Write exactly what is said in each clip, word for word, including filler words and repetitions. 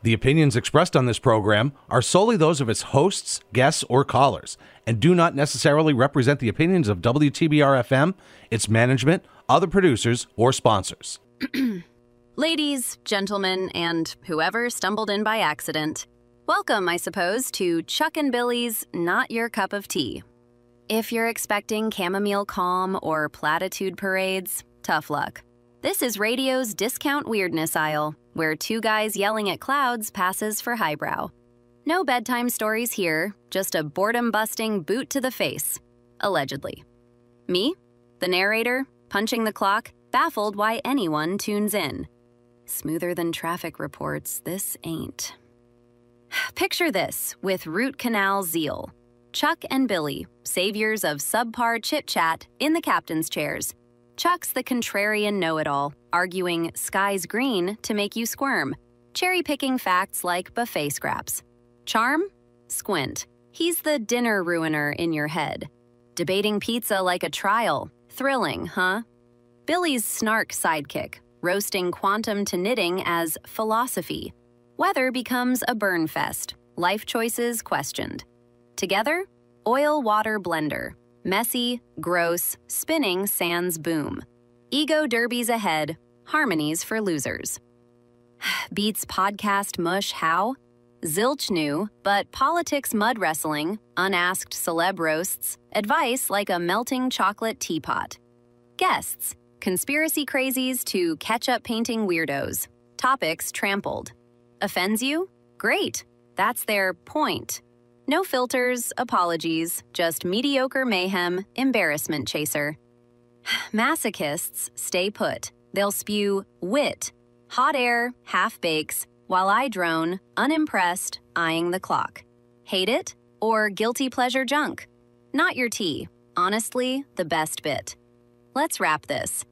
The opinions expressed on this program are solely those of its hosts, guests, or callers, and do not necessarily represent the opinions of W T B R F M, its management, other producers, or sponsors. Ladies, gentlemen, and whoever stumbled in by accident, welcome, I suppose, to Chuck and Billy's Not Your Cup of Tea. If you're expecting chamomile calm or platitude parades, tough luck. This is radio's discount weirdness aisle, where two guys yelling at clouds passes for highbrow. No bedtime stories here, just a boredom-busting boot to the face, allegedly. Me, the narrator, punching the clock, baffled why anyone tunes in. Smoother than traffic reports, this ain't. Picture this with root canal zeal. Chuck and Billy, saviors of subpar chit-chat in the captain's chairs. Chuck's the contrarian know-it-all, arguing sky's green to make you squirm, cherry-picking facts like buffet scraps. Charm? Squint. He's the dinner ruiner in your head. Debating pizza like a trial. Thrilling, huh? Billy's snark sidekick, roasting quantum to knitting as philosophy. Weather becomes a burn fest, life choices questioned. Together, oil-water blender. Messy, gross, spinning sans boom. Ego derbies ahead, harmonies for losers. Beats podcast mush how? Zilch new, but politics mud wrestling, unasked celeb roasts, advice like a melting chocolate teapot. Guests, conspiracy crazies to ketchup painting weirdos. Topics trampled. Offends you? Great. That's their point. No filters, apologies, just mediocre mayhem, embarrassment chaser. Masochists stay put. They'll spew wit, hot air, half bakes, while I drone, unimpressed, eyeing the clock. Hate it? Or guilty pleasure junk? Not your tea. Honestly, the best bit. Let's wrap this.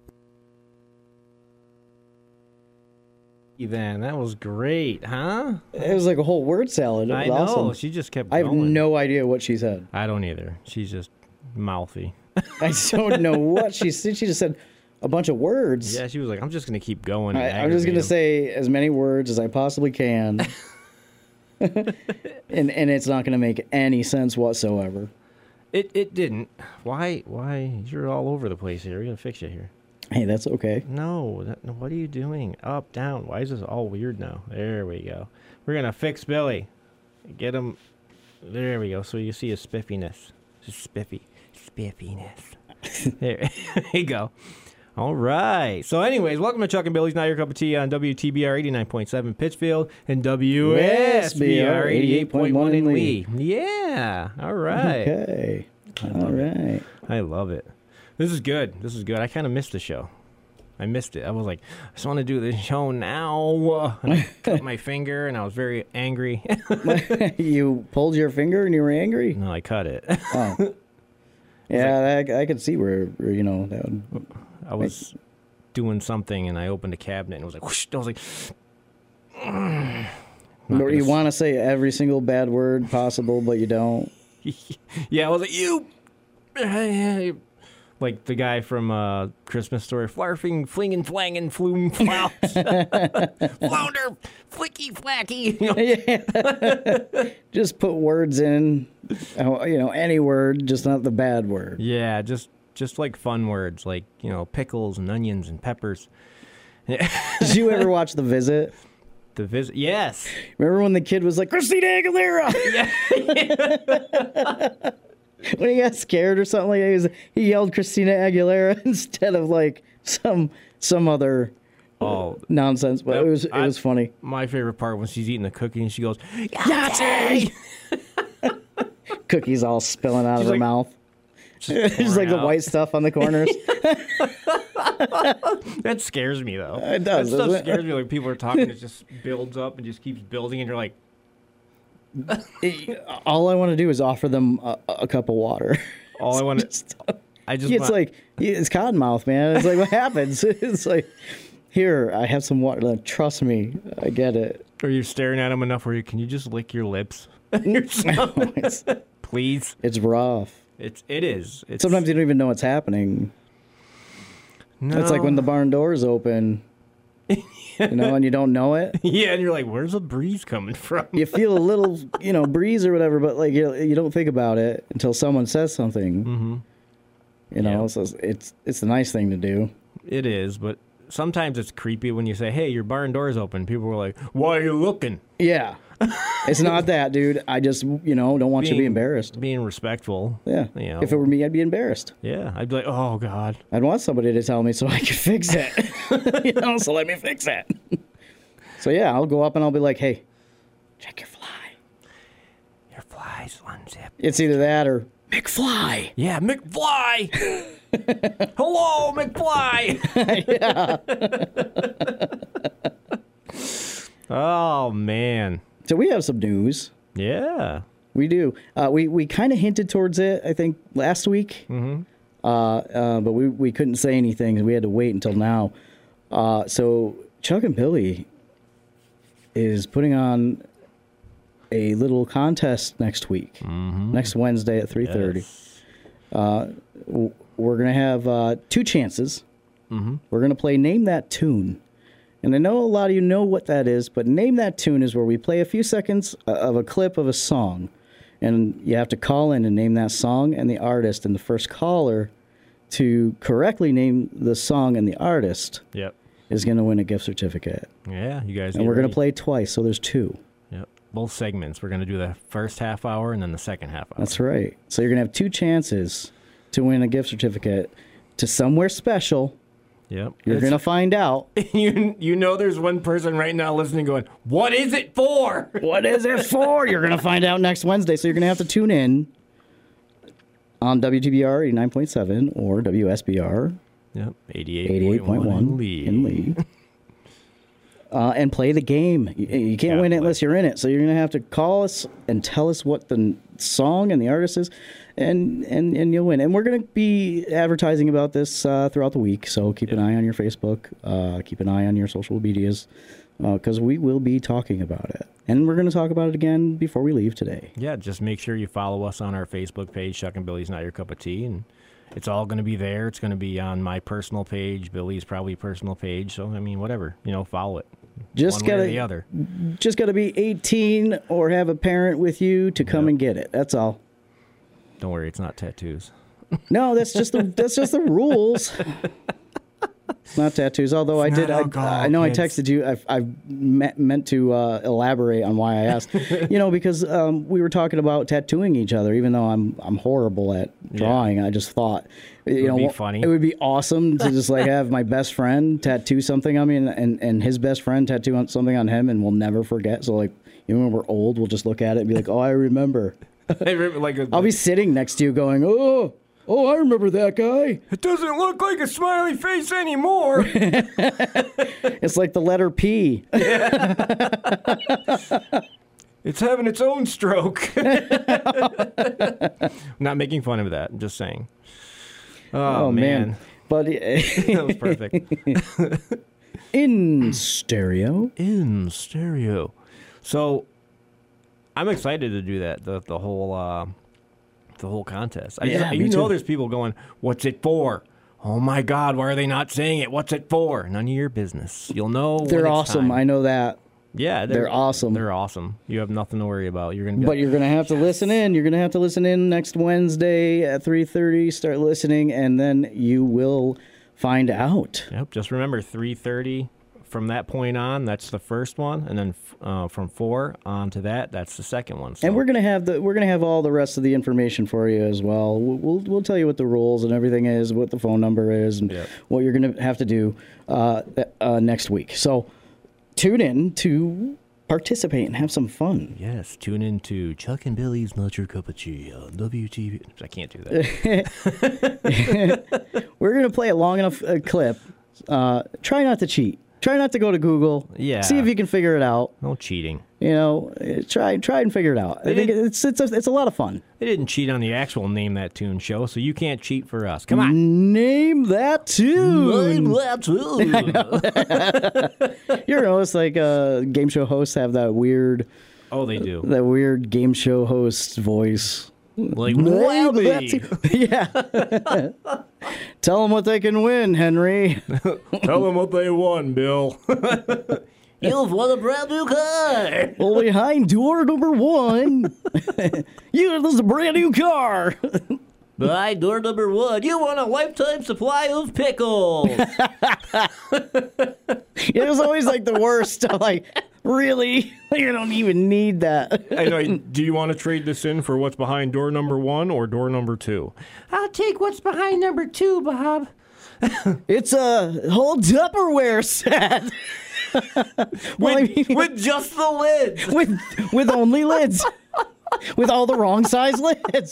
Then that was great, huh? It was like a whole word salad. It was I know. awesome. She just kept I going. have no idea what she said. I don't either. She's just mouthy. I don't know what she said. She just said a bunch of words. Yeah, she was like, I'm just going to keep going. I, I'm just going to say as many words as I possibly can. and and it's not going to make any sense whatsoever. It it didn't. Why? Why? You're all over the place here. We're going to fix you here. Hey, that's okay. No, that, what are you doing? Up, down. Why is this all weird now? There we go. We're going to fix Billy. Get him. There we go. So you see his spiffiness. His spiffy. Spiffiness. There, there you go. All right. So anyways, welcome to Chuck and Billy's Not Your Cup of Tea on W T B R eighty-nine point seven Pittsfield and W S B R eighty-eight point one in Lee. Yeah. All right. Okay. All right. It. I love it. This is good. This is good. I kind of missed the show. I missed it. I was like, I just want to do this show now. And I cut my finger, and I was very angry. You pulled your finger and you were angry? No, I cut it. Oh. Yeah, like, I, I could see where, where, you know, that would... I was like, doing something, and I opened a cabinet, and it was like, whoosh. I was like... Or you want to say every single bad word possible, but you don't. Yeah, I was like, you... Like the guy from uh, Christmas Story, flarfing, flinging, flanging, flume, flounce, flounder, flicky, flacky. You know? Yeah. Just put words in, you know, any word, just not the bad word. Yeah, just just like fun words, like, you know, pickles and onions and peppers. Did you ever watch The Visit? The Visit, yes. Remember when the kid was like, Christina Aguilera? Yeah. When he got scared or something like that, he, was, he yelled Christina Aguilera instead of like some some other oh, nonsense. But that, it was it I, was funny. My favorite part when she's eating the cookie and she goes, Yahtzee! Cookies all spilling out she's of her like, mouth. Just like out. the white stuff on the corners. That scares me though. It does. That stuff It? scares me. Like people are talking, it just builds up and just keeps building, and you're like. All I want to do is offer them a, a cup of water. All I want to, I just. It's want, like it's cottonmouth, man. It's like what happens? It's like, here, I have some water. Like, trust me, I get it. Or you're staring at them enough where you can you just lick your lips? No, it's, Please. It's rough. It's it is. It's, Sometimes you don't even know what's happening. No. It's like when the barn doors open. you know, and you don't know it. Yeah, and you're like, where's the breeze coming from? You feel a little, you know, breeze or whatever, but like you, you don't think about it until someone says something. Mm-hmm. You know, Yeah. so it's, it's it's a nice thing to do. It is, but sometimes it's creepy when you say, hey, your barn door's open. People are like, why are you looking? Yeah, it's not that, dude. I just, you know, don't want you to be embarrassed. Being respectful. Yeah. You know. If it were me, I'd be embarrassed. Yeah, I'd be like, oh, God. I'd want somebody to tell me so I could fix it. You know, so let me fix it. So yeah, I'll go up and I'll be like, hey, check your fly. Your fly's unzipped. It's either that or McFly. Yeah, McFly. Hello, McFly. Oh, man. So we have some news. Yeah. We do. Uh, we we kind of hinted towards it, I think, last week. Mm-hmm. Uh, uh, but we, we couldn't say anything. We had to wait until now. Uh, so Chuck and Billy is putting on a little contest next week, Mm-hmm. next Wednesday at three thirty. Yes. Uh, w- we're going to have uh, two chances. Mm-hmm. We're going to play Name That Tune. And I know a lot of you know what that is, but Name That Tune is where we play a few seconds of a clip of a song. And you have to call in and name that song and the artist. And the first caller to correctly name the song and the artist Yep. is going to win a gift certificate. Yeah, you guys. And we're going to play twice, so there's two. Yep. Both segments. We're going to do the first half hour and then the second half hour. That's right. So you're going to have two chances to win a gift certificate to somewhere special. Yep. You're going to find out. You you know there's one person right now listening going, what is it for? What is it for? You're going to find out next Wednesday. So you're going to have to tune in on W T B R eighty-nine point seven or W S B R Yep. eighty-eight point one in Lee. in Lee. Uh, and play the game. You, you can't Yeah, win it play. unless you're in it. So you're going to have to call us and tell us what the n- song and the artist is, and, and, and you'll win. And we're going to be advertising about this uh, throughout the week. So keep an eye on your Facebook. Uh, keep an eye on your social medias because uh, we will be talking about it. And we're going to talk about it again before we leave today. Yeah, just make sure you follow us on our Facebook page, Chuck and Billy's Not Your Cup of Tea, and it's all going to be there. It's going to be on my personal page, Billy's probably personal page. So, I mean, whatever, you know, follow it. Just One way or gotta, the other. just got to be eighteen or have a parent with you to come Yep. and get it. That's all. Don't worry, it's not tattoos. No, that's just the that's just the rules. It's not tattoos. Although It's I did, not I, alcohol, I know I kids. texted you. I I me- meant to uh, elaborate on why I asked. You know, because um, we were talking about tattooing each other. Even though I'm I'm horrible at drawing, I just thought, you would know, be wh- funny. it would be awesome to just like have my best friend tattoo something on me, and, and and his best friend tattoo on something on him, and we'll never forget. So like, even when we're old, we'll just look at it and be like, oh, I remember. I remember, like a, I'll be sitting next to you, going, oh. Oh, I remember that guy. It doesn't look like a smiley face anymore. It's like the letter P. It's having its own stroke. Not making fun of that. I'm just saying. Oh, Oh, man. man. But That was perfect. in stereo. In stereo. So I'm excited to do that. The the whole uh, the whole contest. I just- Yeah, you me know, too. there's people going, "What's it for?" Oh my God, why are they not saying it? What's it for? None of your business. You'll know. when They're it's awesome. time. I know that. Yeah, they're awesome. They're awesome. You have nothing to worry about. You're gonna. Be But like, you're going to have to listen in. You're going to have to listen in next Wednesday at three thirty. Start listening, and then you will find out. Yep. Just remember, three thirty. From that point on, that's the first one, and then uh, from four on to that, that's the second one. So. And we're gonna have the we're gonna have all the rest of the information for you as well. We'll we'll, we'll tell you what the rules and everything is, what the phone number is, and Yep. what you're gonna have to do uh, uh, next week. So tune in to participate and have some fun. Yes, tune in to Chuck and Billy's Not Your Cup of Tea on W T V. I can't do that. We're gonna play a long enough uh, clip. Uh, try not to cheat. Try not to go to Google. Yeah. See if you can figure it out. No cheating. You know, uh, try try and figure it out. I They think didn't- it's it's a, it's a lot of fun. They didn't cheat on the actual Name That Tune show, so you can't cheat for us. Come on. Name that tune. That tune. You ever notice like uh, game show hosts have that weird Oh, they do. that weird game show host voice? Like, Name Wabby. that tune. Yeah. Tell them what they can win, Henry. Tell them what they won, Bill. You've won a brand new car. Well, behind door number one, you there's a brand new car. Behind door number one, you won a lifetime supply of pickles. It was always like the worst. I'm like, really? You don't even need that. I know. Do you want to trade this in for what's behind door number one or door number two? I'll take what's behind number two, Bob. It's a whole Tupperware set. with, well, I mean, with just the lids. with with only lids. With all the wrong size lids.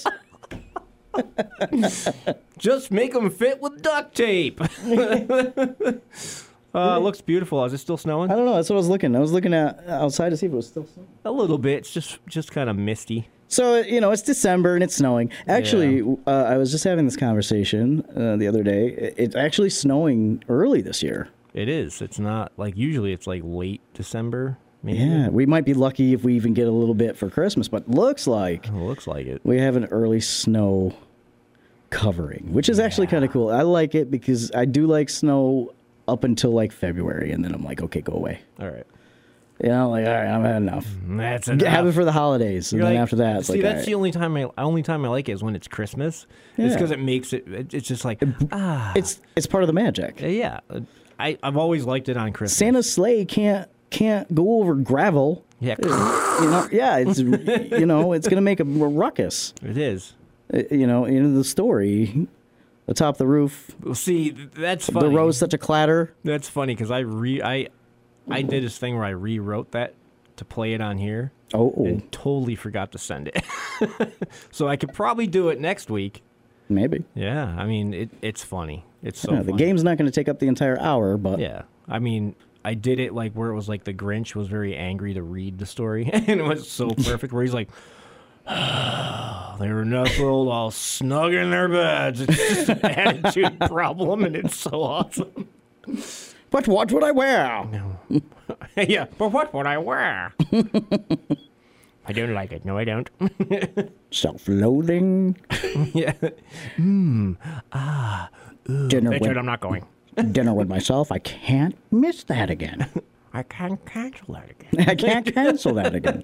Just make them fit with duct tape. Uh, it looks beautiful. Is it still snowing? I don't know. That's what I was looking. I was looking at outside to see if it was still snowing. A little bit. It's just just kind of misty. So, you know, it's December and it's snowing. Actually, yeah. uh, I was just having this conversation uh, the other day. It's actually snowing early this year. It is. It's not like usually it's like late December. Maybe. Yeah, we might be lucky if we even get a little bit for Christmas, but looks like it looks like it. We have an early snow covering, which is yeah. actually kind of cool. I like it because I do like snow up until like February, and then I'm like, okay, go away. All right. You know, like, all right, I've had enough. That's enough. Have it for the holidays, and You're then like, after that, it's see, like, that's right. the only time I only time I like it is when it's Christmas. Yeah. It's because it makes it. It's just like ah, it's it's part of the magic. Yeah, I I've always liked it on Christmas. Santa's sleigh can't can't go over gravel. Yeah, you know, yeah, it's you know, it's gonna make a ruckus. It is. You know, in the story. Atop the roof. Well, see, that's funny. The road's such a clatter. That's funny because I re I I did this thing where I rewrote that to play it on here. Oh, and totally forgot to send it. So I could probably do it next week. Maybe. Yeah, I mean it. It's funny. It's so. Yeah, the funny. game's not going to take up the entire hour, but yeah, I mean. I did it like where it was like the Grinch was very angry to read the story, and it was so perfect where he's like, oh, they were nestled all snug in their beds. It's just an attitude problem, and it's so awesome. But what would I wear? No. Yeah, but what would I wear? I don't like it. No, I don't. Self-loathing. Yeah. Hmm. Ah. Ooh. Dinner That's with, it, I'm not going. Dinner with myself. I can't miss that again. I can't cancel that again. I can't cancel that again.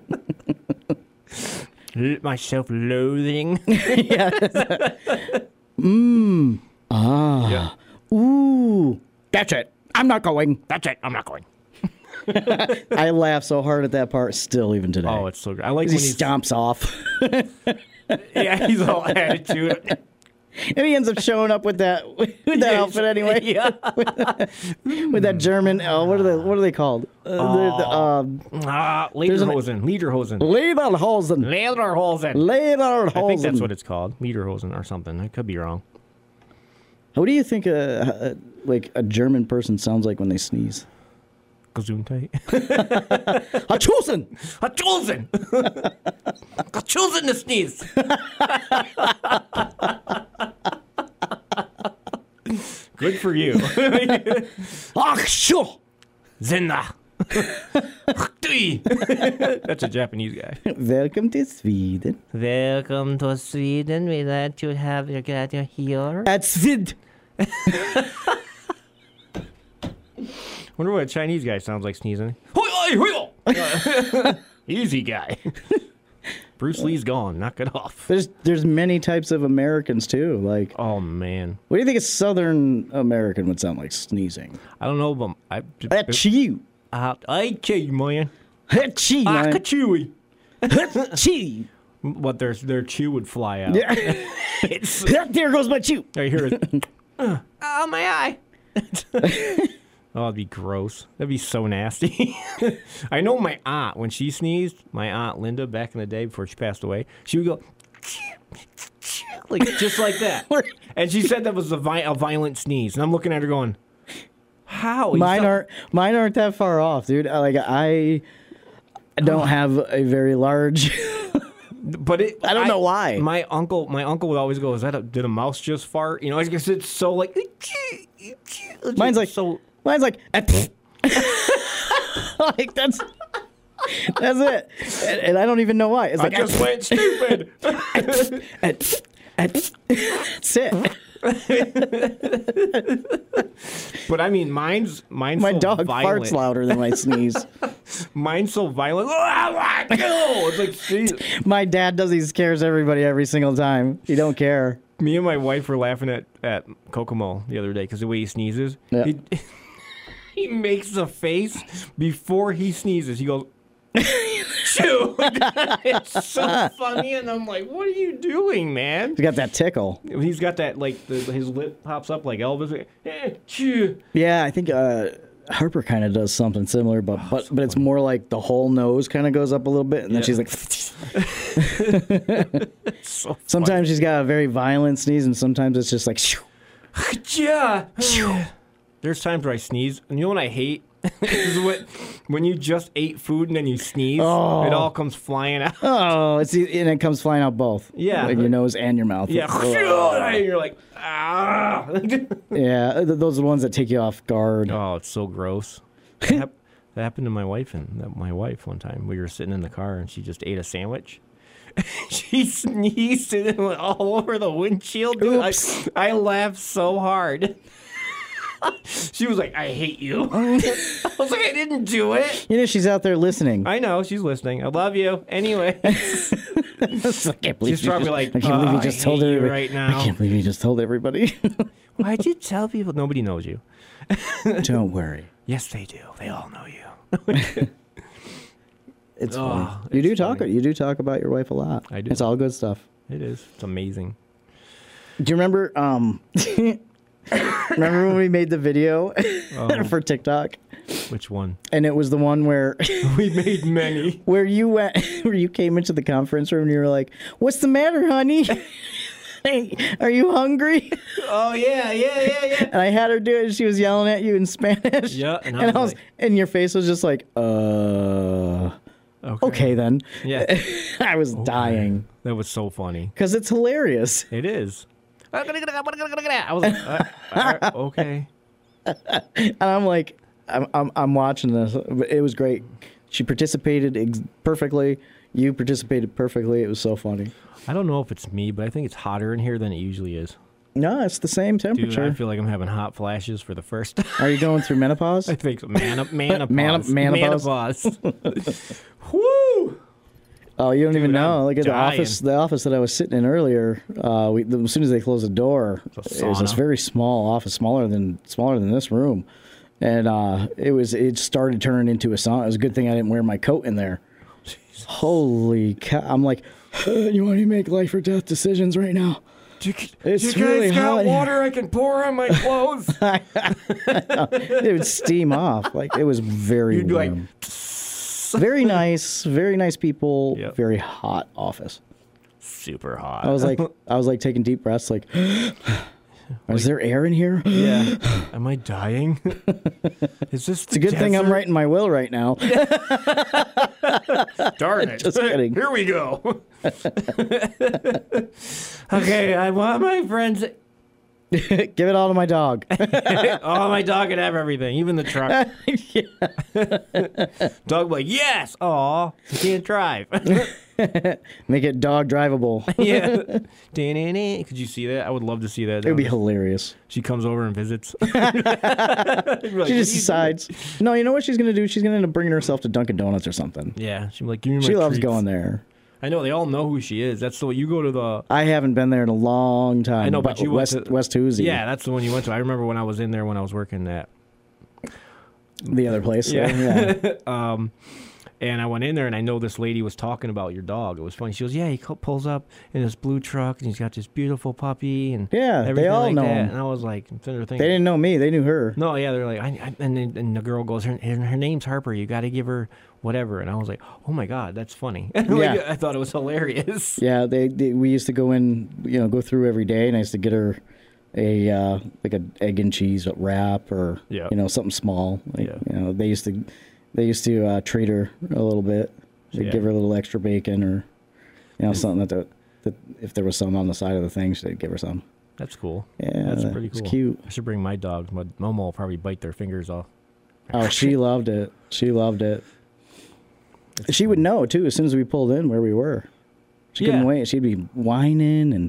My self-loathing. Mmm. Ah. Yeah. Ooh. That's it. I'm not going. That's it. I'm not going. I laugh so hard at that part still, even today. Oh, it's so good. I like when he stomps off. Yeah, he's all attitude. And he ends up showing up with that with that yeah, outfit anyway. Yeah. With that German. Oh, what are they? What are they called? Uh, oh. the, the, um, ah, Lederhosen. Lederhosen. Lederhosen. Lederhosen. Lederhosen. I think that's what it's called. Lederhosen or something. I could be wrong. What do you think a, a like a German person sounds like when they sneeze? Gesundheit. Hachusen. Hachusen. Hachusen to sneeze. Good for you. Ach, sure. Zinna. That's a Japanese guy. Welcome to Sweden. Welcome to Sweden. We let you have your get your here. At Svid. Wonder what a Chinese guy sounds like sneezing. Easy guy. Bruce Lee's gone. Knock it off. There's there's many types of Americans too. Like, oh man, what do you think a Southern American would sound like sneezing? I don't know, but I. Achoo. Uh, I chew, man. Achoo, man. Chewy. Achoo. What their their chew would fly out. Yeah. It's, there goes my chew. I hear it. uh, oh my eye. Oh, that'd be gross. That'd be so nasty. I know my aunt, when she sneezed, my aunt Linda, back in the day before she passed away, she would go, like just like that. And she said that was a, vi- a violent sneeze. And I'm looking at her going, how? Mine aren't, mine aren't that far off, dude. Like, I don't have a very large... But it, I don't know I, why. My uncle, my uncle would always go, "Is that a, did a mouse just fart?" You know, I guess it's so like. Mine's like so. Mine's like. Like that's. That's it, and, and I don't even know why. It's like I just went stupid. That's it. But I mean, mine's mine's My so dog violent. farts louder than my sneeze. Mine's so violent. It's like see, My dad does. He scares everybody every single time. He don't care. me and my wife were laughing at at Kokomo the other day because the way he sneezes, Yeah. he, he makes a face before he sneezes. He goes. Shoo! It's so funny, and I'm like, "What are you doing, man?" He's got that tickle. He's got that like the, his lip pops up like Elvis. Eh, shoo. Yeah, I think uh, Harper kind of does something similar, but but but it's more like the whole nose kind of goes up a little bit, and then Yeah. she's like. So Sometimes she's got a very violent sneeze, and sometimes it's just like. Shoo. yeah. There's times where I sneeze, and you know what I hate is when when you just ate food and then you sneeze, Oh. it all comes flying out. Oh, it's e- and it comes flying out both. Yeah. like your nose and your mouth. Yeah, and you're like, ah. Yeah, th- those are the ones that take you off guard. Oh, it's so gross. That, hap- that happened to my wife and that, my wife one time. We were sitting in the car and she just ate a sandwich. She sneezed and it went all over the windshield. Dude. I, I laughed so hard. She was like, "I hate you." I was like, "I didn't do it." You know, she's out there listening. I know she's listening. I love you. Anyway, I can't believe she's you probably just, like, I can't believe "Oh, you just I told hate you everybody right now." I can't believe you just told everybody. Why'd you tell people? Nobody knows you. Don't worry. Yes, they do. They all know you. It's Oh, funny. You it's do talk. funny. You do talk about your wife a lot. I do. It's all good stuff. It is. It's amazing. Do you remember? Um, remember when we made the video Oh. for TikTok, Which one? and it was the one where We made many. where you went, where you came into the conference room and you were like, "What's the matter, honey? Hey, are you hungry?" Oh yeah, yeah, yeah, yeah. And I had her do it, and she was yelling at you in Spanish. Yeah, and I and was I was, like- and your face was just like, uh, Okay. okay then. Yeah. I was dying That was so funny. because it's hilarious. It is. I was like, uh, uh, okay. And I'm like, I'm, I'm, I'm watching this. It was great. She participated ex- perfectly. You participated perfectly. It was so funny. I don't know if it's me, but I think it's hotter in here than it usually is. No, it's the same Dude, temperature. I feel like I'm having hot flashes for the first time. Are you going through menopause? I think so. Man- menopause. Man- menopause. Menopause. Woo! Oh, you don't even know. I'm Look at the dying. office. The office that I was sitting in earlier. Uh, we, as soon as they closed the door, a it was this sauna. very small office, smaller than smaller than this room, and uh, it was it started turning into a sauna. It was a good thing I didn't wear my coat in there. Holy cow! I'm like, you want to make life or death decisions right now? Do you, It's you guys really got hot. water I can pour on my clothes? It would steam off. Like it was very You'd be like, warm. Very nice, very nice people. Yep. Very hot office. super hot. I was like, I was like taking deep breaths. Like, is there air in here? yeah. Am I dying? Is this It's a good thing I'm writing my will right now. Darn it. Just kidding. Here we go. Okay, I want my friends. Give it all to my dog. Oh, my dog can have everything, even the truck. Dog like, yes. Aw, he can't drive. Make it dog drivable. Yeah. Da-na-na. Could you see that? I would love to see that. It would be hilarious. She comes over and visits. She just decides. No, you know what she's gonna do? She's gonna end up bringing herself to Dunkin' Donuts or something. Yeah, she's like, give me my She loves treats. going there. I know they all know who she is. That's the way you go to the. I haven't been there in a long time. I know, but you went West to- West Hoosie. Yeah, that's the one you went to. I remember when I was in there when I was working at. the other place. Yeah. Yeah. um, and I went in there and I know this lady was talking about your dog. It was funny. She goes, "Yeah, he co- pulls up in this blue truck and he's got this beautiful puppy and Yeah, they everything all like know that." him. And I was like, I'm sitting there thinking, They didn't know me. They knew her. No, yeah, they're like, I, I, and then and the girl goes, her, her name's Harper. You got to give her whatever. And I was like, oh my god, that's funny. Like, Yeah. I thought it was hilarious. Yeah, they, they we used to go in, you know, go through every day, and I used to get her a uh, like an egg and cheese wrap or Yeah. you know something small. Like, Yeah. You know, they used to they used to uh, treat her a little bit. They'd Yeah. give her a little extra bacon or you know something that, the, that if there was some on the side of the thing, they'd give her some. That's cool. Yeah, That's that- pretty it's cool. cute. I should bring my dog. My Momo will probably bite their fingers off. Oh, she loved it. She loved it. She would know too as soon as we pulled in where we were. She couldn't Yeah. wait. She'd be whining and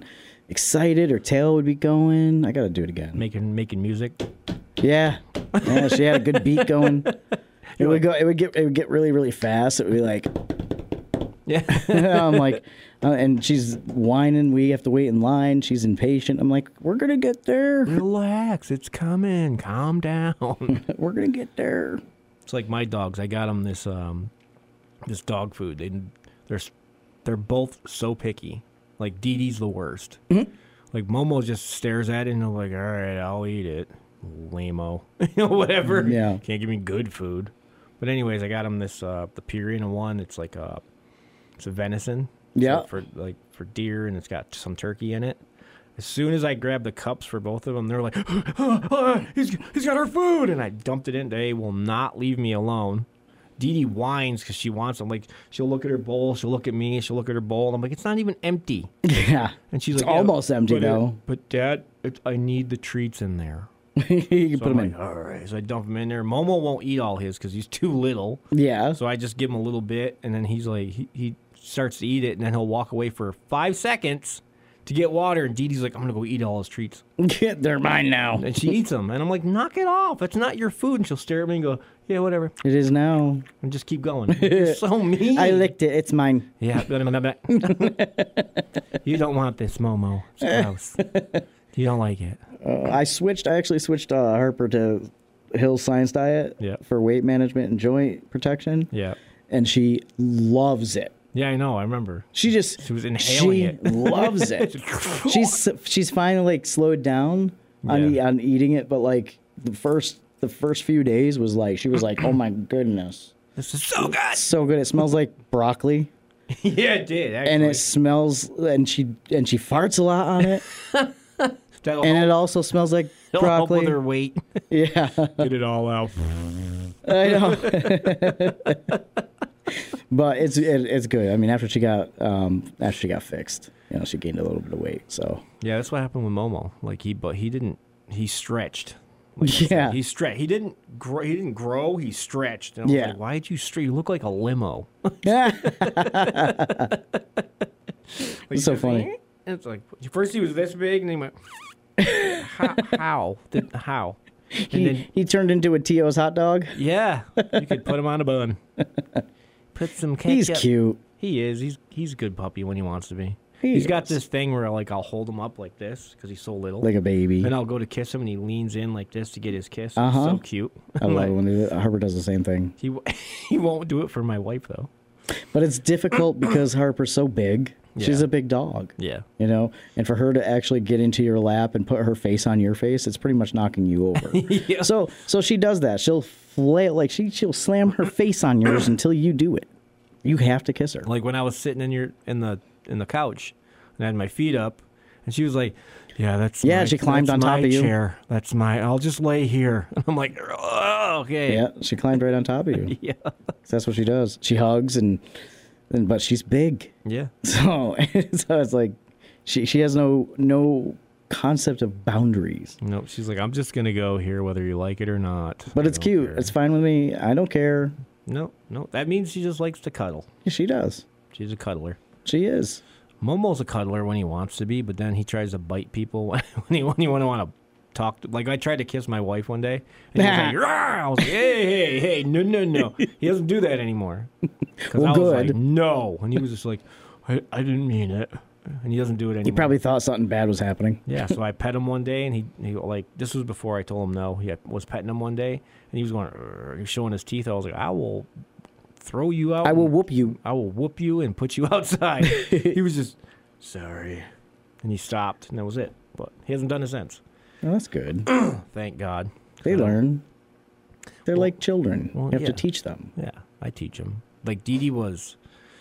excited. Her tail would be going. I got to do it again. Making making music. Yeah, yeah. She had a good beat going. It would go. It would get. It would get really, really fast. It would be like, Yeah. I'm like, uh, and she's whining. We have to wait in line. She's impatient. I'm like, we're gonna get there. Relax, it's coming. Calm down. We're gonna get there. It's like my dogs. I got them this um, this dog food. They they're s- they're both so picky. Like Dee Dee's the worst. Mm-hmm. Like Momo just stares at it and they're like, all right, I'll eat it. Lame-o. you know, whatever. Yeah. Can't give me good food. But anyways, I got him this uh, the Purina one. It's like a it's a venison. It's Yeah. like for like for deer, and it's got some turkey in it. As soon as I grabbed the cups for both of them, they're like, ah, ah, he's, he's got our food. And I dumped it in. They will not leave me alone. Dee Dee whines because she wants them. Like, she'll look at her bowl. She'll look at me. She'll look at her bowl. And I'm like, it's not even empty. Yeah. And she's It's like, yeah, almost empty, but it- though. but, Dad, it, I need the treats in there. You can So put I'm them in. like, all right. So I dump them in there. Momo won't eat all his because he's too little. Yeah. So I just give him a little bit. And then he's like, he, he starts to eat it. And then he'll walk away for five seconds to get water. And Dee Dee's like, I'm going to go eat all his treats. They're mine now. And she eats them. And I'm like, knock it off. It's not your food. And she'll stare at me and go, yeah, whatever. It is now. And just keep going. You're so mean. I licked it. It's mine. Yeah. You don't want this, Momo. It's gross. You don't like it. Uh, I switched. I actually switched uh, Harper to Hill's Science Diet Yeah. for weight management and joint protection. Yeah. And she loves it. Yeah, I know. I remember. She just She was inhaling she it. loves it. she's she's finally like slowed down on Yeah. e- on eating it, but like the first the first few days was like she was like, oh my goodness, This is so good. so good. It smells like broccoli, Yeah, it did. Actually. and it smells and she and she farts a lot on it, That'll and help, it also smells like it'll help broccoli. with her weight. Yeah, Get it all out. I know. But it's it, it's good. I mean, after she got um, after she got fixed, you know, she gained a little bit of weight. So Yeah, that's what happened with Momo. Like he, but he didn't. He stretched. Like I said, Yeah. he stretched. He didn't grow. He didn't grow. He stretched. And I was Yeah. like, why did you stretch? You look like a limo. yeah, Like, so just, funny. eh? It's like first he was this big, and then he went. how? How? Did, how? And he then he turned into a Tio's hot dog. yeah, you could put him on a bun. Put some ketchup. He's cute. He is. He's he's a good puppy when he wants to be. He He's got is. this thing where like I'll hold him up like this because he's so little, Like a baby. and I'll go to kiss him, and he leans in like this to get his kiss. Uh-huh. It's so cute. I love it when they do- Harper does the same thing. He w- he won't do it for my wife though. But it's difficult because Harper's so big. She's Yeah. a big dog. Yeah. You know, and for her to actually get into your lap and put her face on your face, it's pretty much knocking you over. Yeah. So, so she does that. She'll flail like she she'll slam her face on yours until you do it. You have to kiss her. Like when I was sitting in your in the in the couch, and I had my feet up, and she was like, "Yeah, that's Yeah, my, she climbed that's on top my of you. chair. That's my. I'll just lay here." And I'm like, "Oh, okay." Yeah, she climbed right on top of you. Yeah. That's what she does. She hugs and, and but she's big. Yeah. So, so it's like she she has no no concept of boundaries. Nope. She's like, "I'm just gonna go here, whether you like it or not." But I it's don't cute. care." It's fine with me. I don't care. No, no. That means she just likes to cuddle. Yeah, she does. She's a cuddler. She is. Momo's a cuddler when he wants to be, but then he tries to bite people when he when he want to want to talk. To, like I tried to kiss my wife one day, and he was like, "Rawr!" I was like, "Hey, hey, hey, no, no, no." He doesn't do that anymore. 'Cause Well, I was like, good. "No," and he was just like, I, "I didn't mean it," and he doesn't do it anymore. He probably thought something bad was happening. Yeah, so I pet him one day, and he, he like this was before I told him no. He was petting him one day, and he was going, "Rrr," he was showing his teeth. I was like, "I will throw you out. I will and- whoop you. I will whoop you and put you outside." He was just sorry, and he stopped, and that was it. But he hasn't done it since. Oh, that's good. Thank God. They Uh, learn. They're well- like children. well, you have yeah. to teach them. Yeah, I teach him. Like Dee Dee was.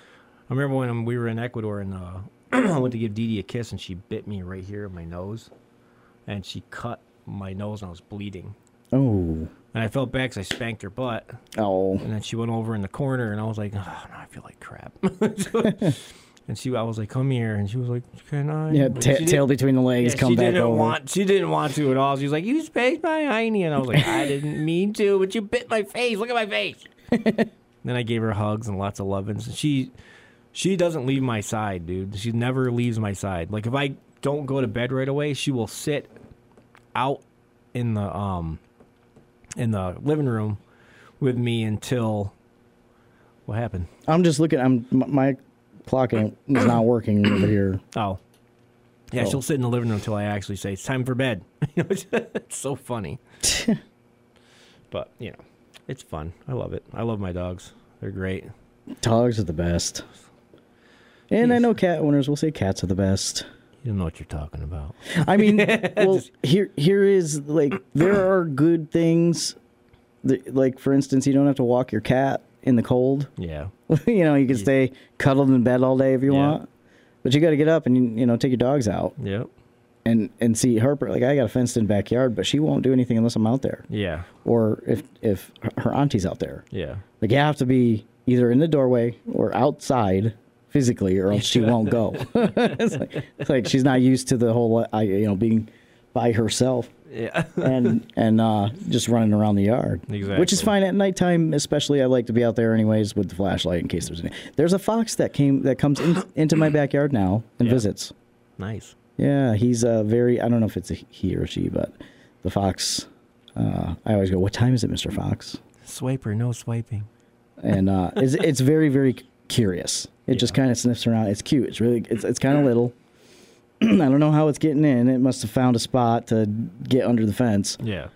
I remember when we were in Ecuador and uh, I went to give Dee Dee a kiss and she bit me right here in my nose, and she cut my nose and I was bleeding. Oh. And I felt bad because I spanked her butt, Oh. and then she went over in the corner and I was like, oh, now I feel like crap. And she, I was like, come here, and she was like, can I? Yeah, But ta she tail didn't- between the legs, yeah, come she back didn't over. want. She didn't want to at all. She was like, "You spanked my hiney," and I was like, "I didn't mean to, but you bit my face. Look at my face." Then I gave her hugs and lots of lovins. She, she doesn't leave my side, dude. She never leaves my side. Like if I don't go to bed right away, she will sit out in the um in the living room with me until what happened? I'm just looking. I'm m- my clock ain't, is not working over here. Oh. Yeah, Oh. she'll sit in the living room until I actually say it's time for bed. You know, it's so funny. But, you know, it's fun. I love it. I love my dogs. They're great. Dogs are the best. And I Yes. know cat owners will say cats are the best. You don't know what you're talking about. I mean, well, here here is like there are good things. That, like for instance, you don't have to walk your cat in the cold. Yeah. You know, you can stay cuddled in bed all day if you Yeah. want. But you got to get up and you, you know take your dogs out Yep. and and see Harper. Like I got a fenced in backyard, but she won't do anything unless I'm out there, Yeah. or if if her auntie's out there. Yeah. Like you have to be either in the doorway or outside physically, or else she won't go. it's, like, it's like she's not used to the whole, uh, you know, being by herself Yeah. and and uh, just running around the yard. Exactly. Which is fine at nighttime, especially. I like to be out there anyways with the flashlight in case there's any. There's a fox that came that comes in, into my backyard now and Yeah. visits. Nice. Yeah, he's a very. I don't know if it's a he or she, but the fox. Uh, I always go, "What time is it, Mister Fox?" Swiper, no swiping. And uh, it's it's very very curious. It just kind of sniffs around. It's cute. It's really it's it's kind of little. I don't know how it's getting in. It must have found a spot to get under the fence. Yeah.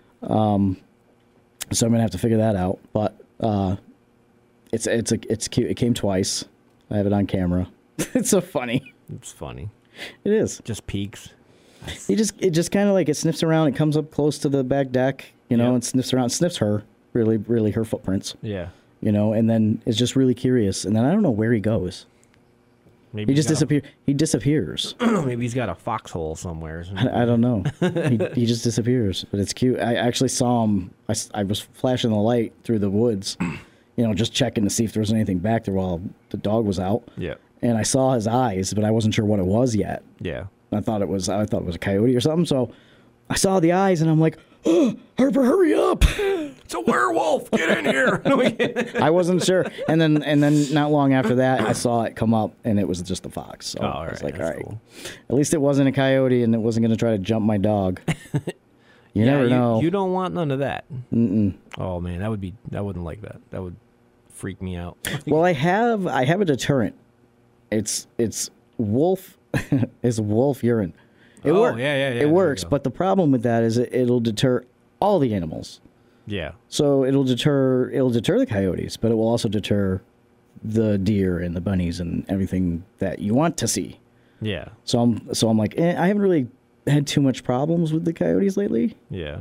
So I'm gonna have to figure that out. But uh, it's it's a, it's cute. It came twice. I have it on camera. It's so funny. It's funny. It is. Just peeks. It just it just kind of like it sniffs around. It comes up close to the back deck, you know, Yeah. and sniffs around. Sniffs her really really her footprints, Yeah. you know, and then is just really curious. And then I don't know where he goes. Maybe He just he's got disappear. He disappears. a- maybe he's got a foxhole somewhere. I, I don't know. he, he just disappears, but it's cute. I actually saw him. I, s- I was flashing the light through the woods, you know, just checking to see if there was anything back there while the dog was out. Yeah. And I saw his eyes, but I wasn't sure what it was yet. Yeah. I thought it was. I thought it was a coyote or something. So I saw the eyes, and I'm like, oh, Harper, hurry up! It's a werewolf. Get in here. I wasn't sure. And then, and then, not long after that, I saw it come up, and it was just a fox. So Oh, I was alright, like, that's all right. cool. At least it wasn't a coyote, and it wasn't going to try to jump my dog. You Yeah, never you, know. You don't want none of that. Mm-mm. Oh man, that would be. I wouldn't like that. That would freak me out. Well, I have I have a deterrent. It's it's wolf is wolf urine. It Oh, works. yeah, yeah, yeah, there It you works, go. but the problem with that is it, it'll deter all the animals. Yeah. So it'll deter it'll deter the coyotes, but it will also deter the deer and the bunnies and everything that you want to see. Yeah. So I'm so I'm like eh, I haven't really had too much problems with the coyotes lately. Yeah.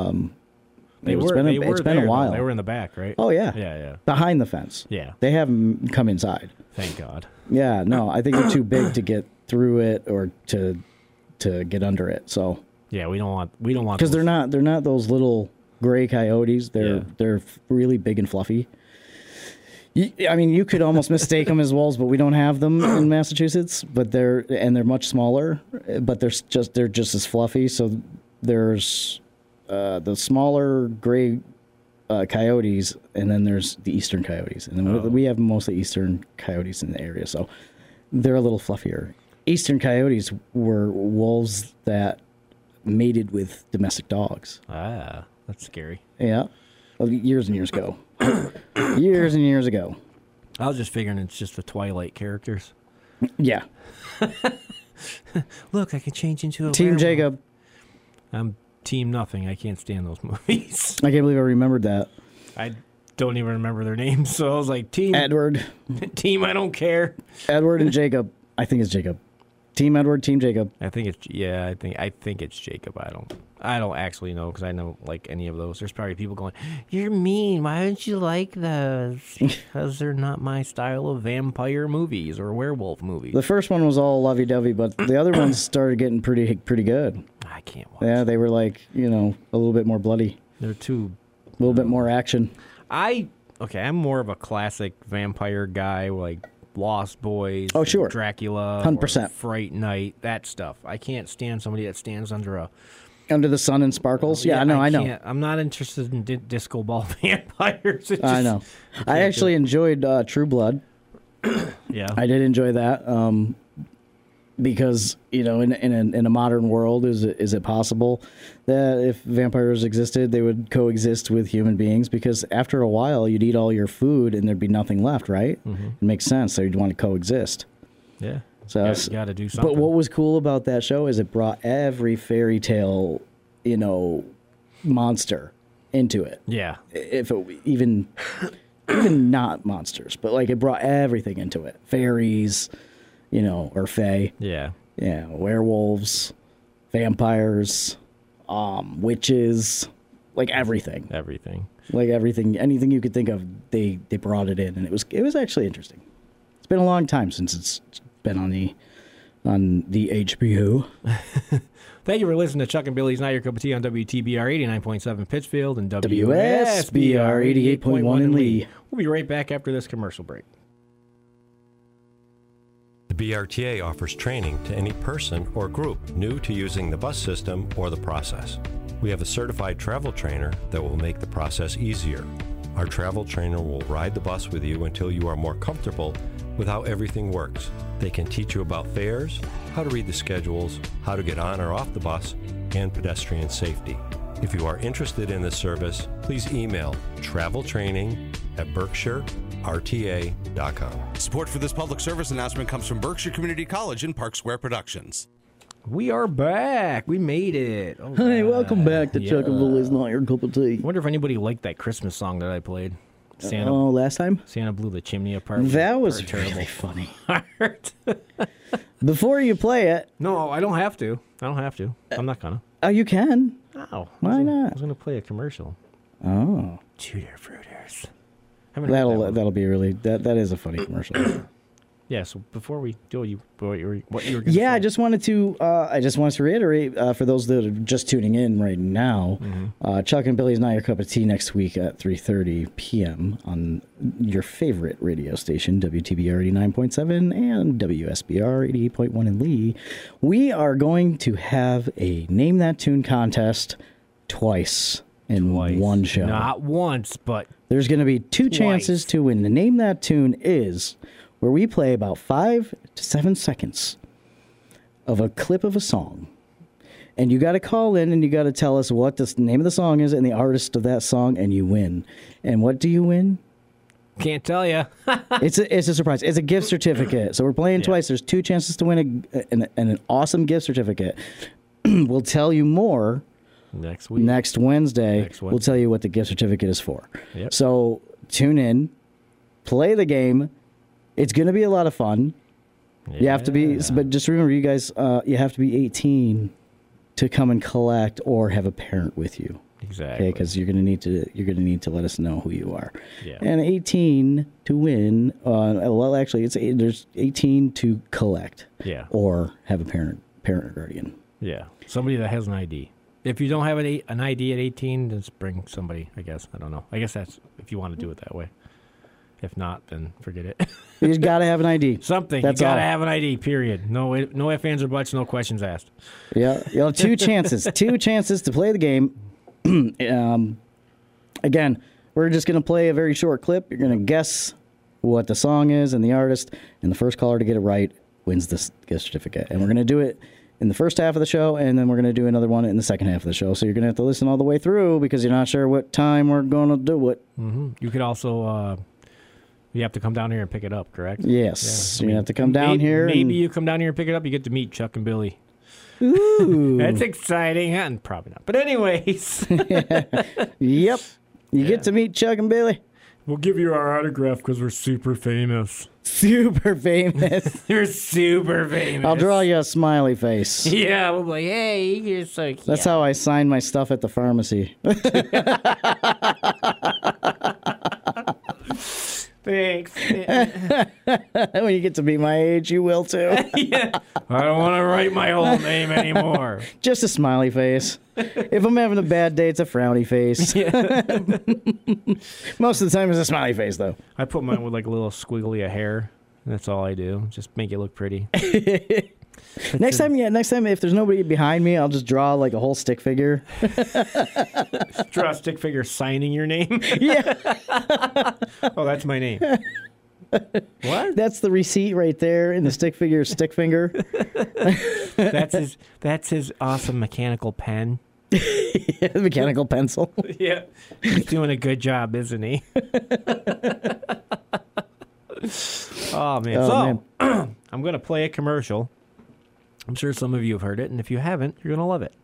They It's were, been a, they were it's been there, a though. while. They were in the back, right? Oh yeah, Yeah, yeah. behind the fence. Yeah. They haven't come inside. Thank God. Yeah, no, I think they're too big to get through it or to to get under it. So Yeah, we don't want. We don't want. because they're those- not they're not those little gray coyotes. They're Yeah. they're really big and fluffy. You, I mean, you could almost mistake them as wolves, but we don't have them in Massachusetts. But they're and they're much smaller, but they're s- just they're just as fluffy. So there's uh, the smaller gray uh, coyotes, and then there's the eastern coyotes, and then Oh. we have mostly eastern coyotes in the area. So they're a little fluffier. Eastern coyotes were wolves that mated with domestic dogs. Ah, that's scary. Yeah, Well, years and years ago. years and years ago. I was just figuring it's just the Twilight characters. Yeah. Look, I can change into a Team werewolf. Jacob. I'm Team Nothing. I can't stand those movies. I can't believe I remembered that. I don't even remember their names, so I was like, Team Edward. Team. I don't care. Edward and Jacob. I think it's Jacob. Team Edward, Team Jacob. I think it's yeah. I think I think it's Jacob. I don't. I don't actually know because I don't like any of those. There's probably people going, "You're mean. Why don't you like those?" Because they're not my style of vampire movies or werewolf movies. The first one was all lovey-dovey, but the other ones started getting pretty pretty good. I can't watch. Yeah, they were like, you know, a little bit more bloody, They're too. a little bit more action. I okay. I'm more of a classic vampire guy, like Lost Boys. Oh, sure. Dracula. one hundred percent. or Fright Night. That stuff. I can't stand somebody that stands under a. Under the Sun and Sparkles. Yeah, no, I, know. can't- I'm not interested in di- disco ball vampires. It I just- know. can't I do actually it. enjoyed uh, True Blood. Yeah. I did enjoy that. Um, because, you know, in in a, in a modern world, is it, is it possible that if vampires existed, they would coexist with human beings? Because after a while, you'd eat all your food and there'd be nothing left, right? Mm-hmm. It makes sense. So you'd want to coexist. Yeah. So you got to do something. But what was cool about that show is it brought every fairy tale, you know, monster into it. Yeah. If it even even not monsters, but like it brought everything into it. Fairies, you know, or fae. Yeah. Yeah, werewolves, vampires, um, witches, like everything. Everything. Like everything, anything you could think of, they they brought it in, and it was it was actually interesting. It's been a long time since it's been on the on the H B O. Thank you for listening to Chuck and Billy's Not Your Cup of Tea on W T B R eighty-nine point seven Pittsfield and W S B R eighty-eight point one in Lee. We'll be right back after this commercial break. The B R T A offers training to any person or group new to using the bus system or the process. We have a certified travel trainer that will make the process easier. Our travel trainer will ride the bus with you until you are more comfortable with how everything works. They can teach you about fares, how to read the schedules, how to get on or off the bus, and pedestrian safety. If you are interested in this service, please email traveltraining at berkshire r t a dot com. Support for this public service announcement comes from Berkshire Community College and Park Square Productions. We are back. We made it. Oh, Hey, God. welcome back to Yeah. Chuck and Billy's Not Your Cup of Tea. I wonder if anybody liked that Christmas song that I played. Santa, Oh, last time? Santa blew the chimney apart. That was Pretty really funny. terrible. Before you play it, No, I don't have to. I don't have to. I'm not gonna. oh, you can. No. Why I was gonna- not? I was gonna play a commercial. Oh, Tutor Fruiters. Haven't heard that that'll one. that'll be really that that is a funny commercial. Yeah. So before we do, you what you were, what you were. Gonna Yeah, say. I just wanted to uh, I just wanted to reiterate uh, for those that are just tuning in right now, Mm-hmm. uh, Chuck and Billy's Not Your Cup of Tea next week at three thirty p.m. on your favorite radio station, W T B R eighty-nine point seven and W S B R eighty-eight point one in Lee. We are going to have a Name That Tune contest twice in Twice. one show. Not once, but There's going to be two Twice. chances to win. The Name That Tune is where we play about five to seven seconds of a clip of a song. And you got to call in and you got to tell us what the name of the song is and the artist of that song, and you win. And what do you win? can't tell you. It's a, it's a surprise. It's a gift certificate. So we're playing Yeah. twice. There's two chances to win a, an, an awesome gift certificate. We'll tell you more Next week. next Wednesday. Next We'll Wednesday. tell you what the gift certificate is for. Yep. So tune in, play the game. It's going to be a lot of fun. You have to be, Yeah. but just remember, you guys, uh, you have to be eighteen to come and collect or have a parent with you. Exactly. Okay, because you're gonna need to you're gonna need to let us know who you are. Yeah. And eighteen to win. Uh, well, actually, it's eight, there's eighteen to collect. Yeah. Or have a parent parent or guardian. Yeah. Somebody that has an I D. If you don't have an, an I D at eighteen, just bring somebody, I guess. I don't know. I guess that's if you want to do it that way. If not, then forget it. You just gotta have an I D. Something. That's you got to all. have an I D, period. No no ifs, ands, or buts, no questions asked. Yeah, you have two chances. Two chances to play the game. um, again, we're just gonna play a very short clip. You're gonna guess what the song is and the artist, and the first caller to get it right wins this gift certificate. And we're gonna do it in the first half of the show, and then we're going to do another one in the second half of the show. So you're going to have to listen all the way through because you're not sure what time we're going to do it. hmm You could also, uh, you have to come down here and pick it up, correct? Yes. Yeah. You're going to have to come down maybe, here. Maybe and- you come down here and pick it up. You get to meet Chuck and Billy. Ooh. That's exciting. And probably not. But anyways, Yep. You Yeah. get to meet Chuck and Billy. we'll give you our autograph because we're super famous. Super famous. You're super famous. I'll draw you a smiley face. Yeah, we'll be like, hey, you're so cute. That's how I sign my stuff at the pharmacy. Thanks. When you get to be my age, you will too. Yeah. I don't want to write my whole name anymore. Just a smiley face. If I'm having a bad day, it's a frowny face. Most of the time, it's a smiley face, though. I put mine with like a little squiggly of hair. That's all I do. Just make it look pretty. Next time, yeah, next time, if there's nobody behind me, I'll just draw like a whole stick figure. Draw a stick figure signing your name. Yeah. Oh, that's my name. What? That's the receipt right there in the stick figure stick finger. That's his. That's his awesome mechanical pen. Mechanical pencil. Yeah, he's doing a good job, isn't he? Oh man! Oh, so man. I'm gonna play a commercial. I'm sure some of you have heard it, and if you haven't, you're gonna love it.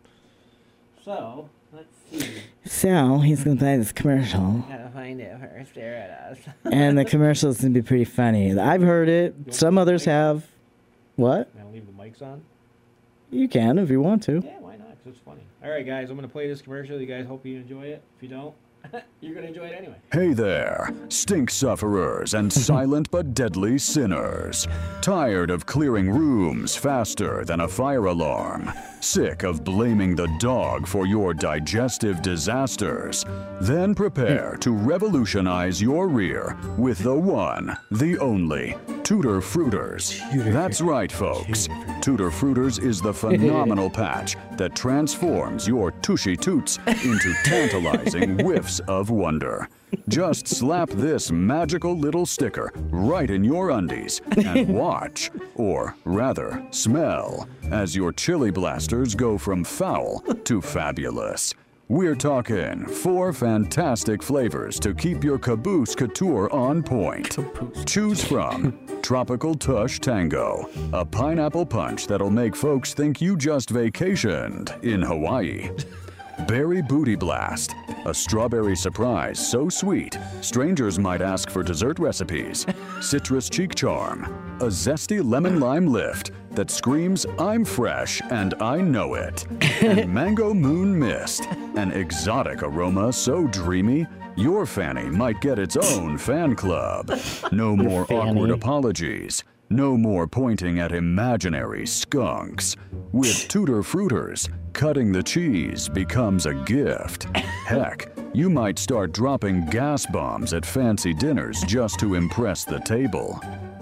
So let's see. So he's gonna play this commercial, Gotta find it first. There it is. and the commercial is gonna be pretty funny. I've heard it. Some others have. What? Can I leave the mics on? You can if you want to. Yeah, why not? 'Cause it's funny. All right, guys, I'm gonna play this commercial. You guys hope you enjoy it. If you don't, you're gonna enjoy it anyway. Hey there, stink sufferers and silent but deadly sinners. Tired of clearing rooms faster than a fire alarm? Sick of blaming the dog for your digestive disasters? Then prepare to revolutionize your rear with the one, the only, Tudor Fruiters. That's right, folks. Tudor Fruiters is the phenomenal patch that transforms your tushy toots into tantalizing whiffs of wonder. Just slap this magical little sticker right in your undies and watch, or rather, smell, as your chili blasters go from foul to fabulous. We're talking four fantastic flavors to keep your caboose couture on point. Choose from Tropical Tush Tango, a pineapple punch that'll make folks think you just vacationed in Hawaii. Berry Booty Blast, a strawberry surprise so sweet, strangers might ask for dessert recipes. Citrus Cheek Charm, a zesty lemon lime lift that screams, I'm fresh and I know it. And Mango Moon Mist, an exotic aroma so dreamy, your fanny might get its own fan club. No more awkward apologies. No more pointing at imaginary skunks. With Tudor Fruiters, cutting the cheese becomes a gift. Heck, you might start dropping gas bombs at fancy dinners just to impress the table.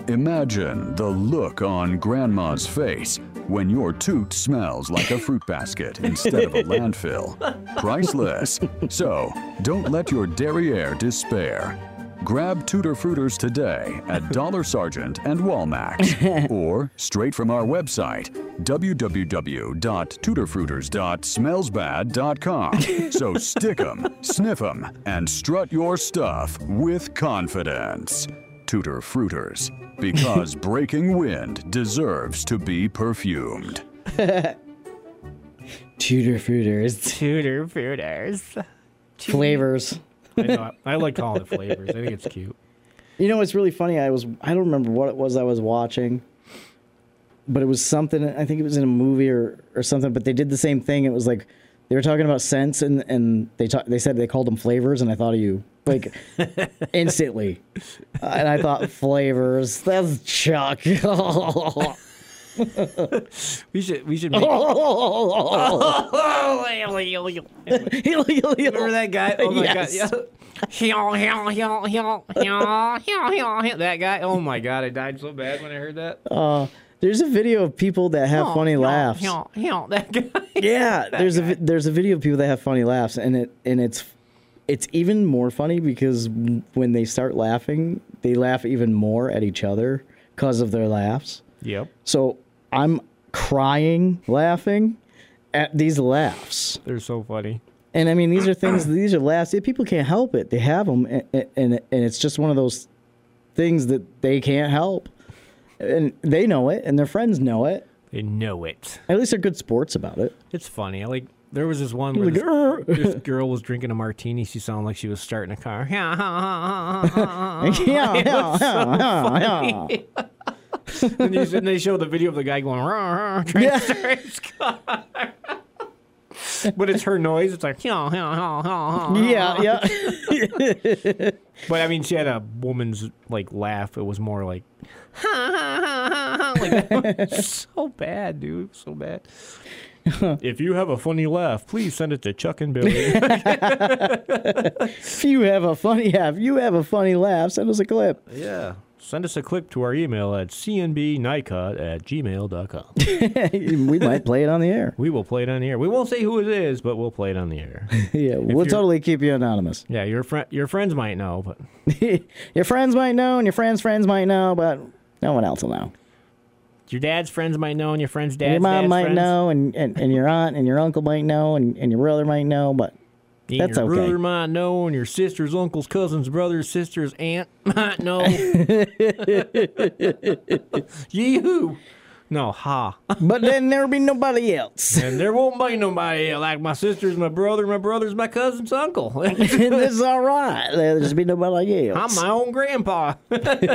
Imagine the look on Grandma's face when your toot smells like a fruit basket instead of a landfill. Priceless. So, don't let your derriere despair. Grab Tudor Fruiters today at Dollar Sergeant and Walmax, or straight from our website, w w w dot tudor fruiters dot smells bad dot com. So stick 'em, sniff 'em, and strut your stuff with confidence. Tudor Fruiters, because breaking wind deserves to be perfumed. Tudor Fruiters. Tudor Fruiters. Flavors. I know. I like calling it flavors. I think it's cute. You know, it's really funny. I was I don't remember what it was I was watching, but it was something. I think it was in a movie or, or something. But they did the same thing. It was like they were talking about scents, and and they ta- they said they called them flavors, and I thought of you like instantly, uh, and I thought flavors. That's Chuck. we should we should make remember that guy? Oh my Yes. god. Yeah. That guy. Oh my god, I died so bad when I heard that. Uh, there's a video of people that have funny laughs. That guy. Yeah, there's a vi- there's a video of people that have funny laughs, and it and it's it's even more funny because when they start laughing, they laugh even more at each other because of their laughs. Yep. So I'm crying laughing at these laughs. They're so funny. And I mean, these are things, these are laughs. People can't help it. They have them, and, and, and it's just one of those things that they can't help. And they know it, and their friends know it. They know it. At least they're good sports about it. It's funny. I like. There was this one where Like, this, "Arr." this girl was drinking a martini. She sounded like she was starting a car. yeah, yeah, yeah, yeah, yeah. and, they, and they showed the video of the guy going, "Rah, rah," trying Yeah. to start his car. But it's her noise. It's like, yeah, Yeah, yeah. But I mean, she had a woman's like laugh. It was more like, like that. So bad, dude. So bad. If you have a funny laugh, please send it to Chuck and Billy. If you have a funny laugh, you have a funny laugh, send us a clip. Yeah. send us a clip to our email at c n b nycot at gmail dot com. We might play it on the air. We will play it on the air. We won't say who it is, but we'll play it on the air. Yeah, we'll totally keep you anonymous. Yeah, your friend, your friends might know, but Your friends might know, and your friends' friends might know, but no one else will know. your dad's friends might know, and your friend's dad's Your mom dad's might friends. know, and, and, and your aunt and your uncle might know, and, and your brother might know, but And that's your okay. brother might know, and your sister's uncle's cousin's brother's sister's aunt might know. Yee-hoo! No, ha. But then there'll be nobody else. And there won't be nobody like my sister's my brother, my brother's my cousin's uncle. And this is all right. There'll just be nobody I'm else. my own grandpa. Be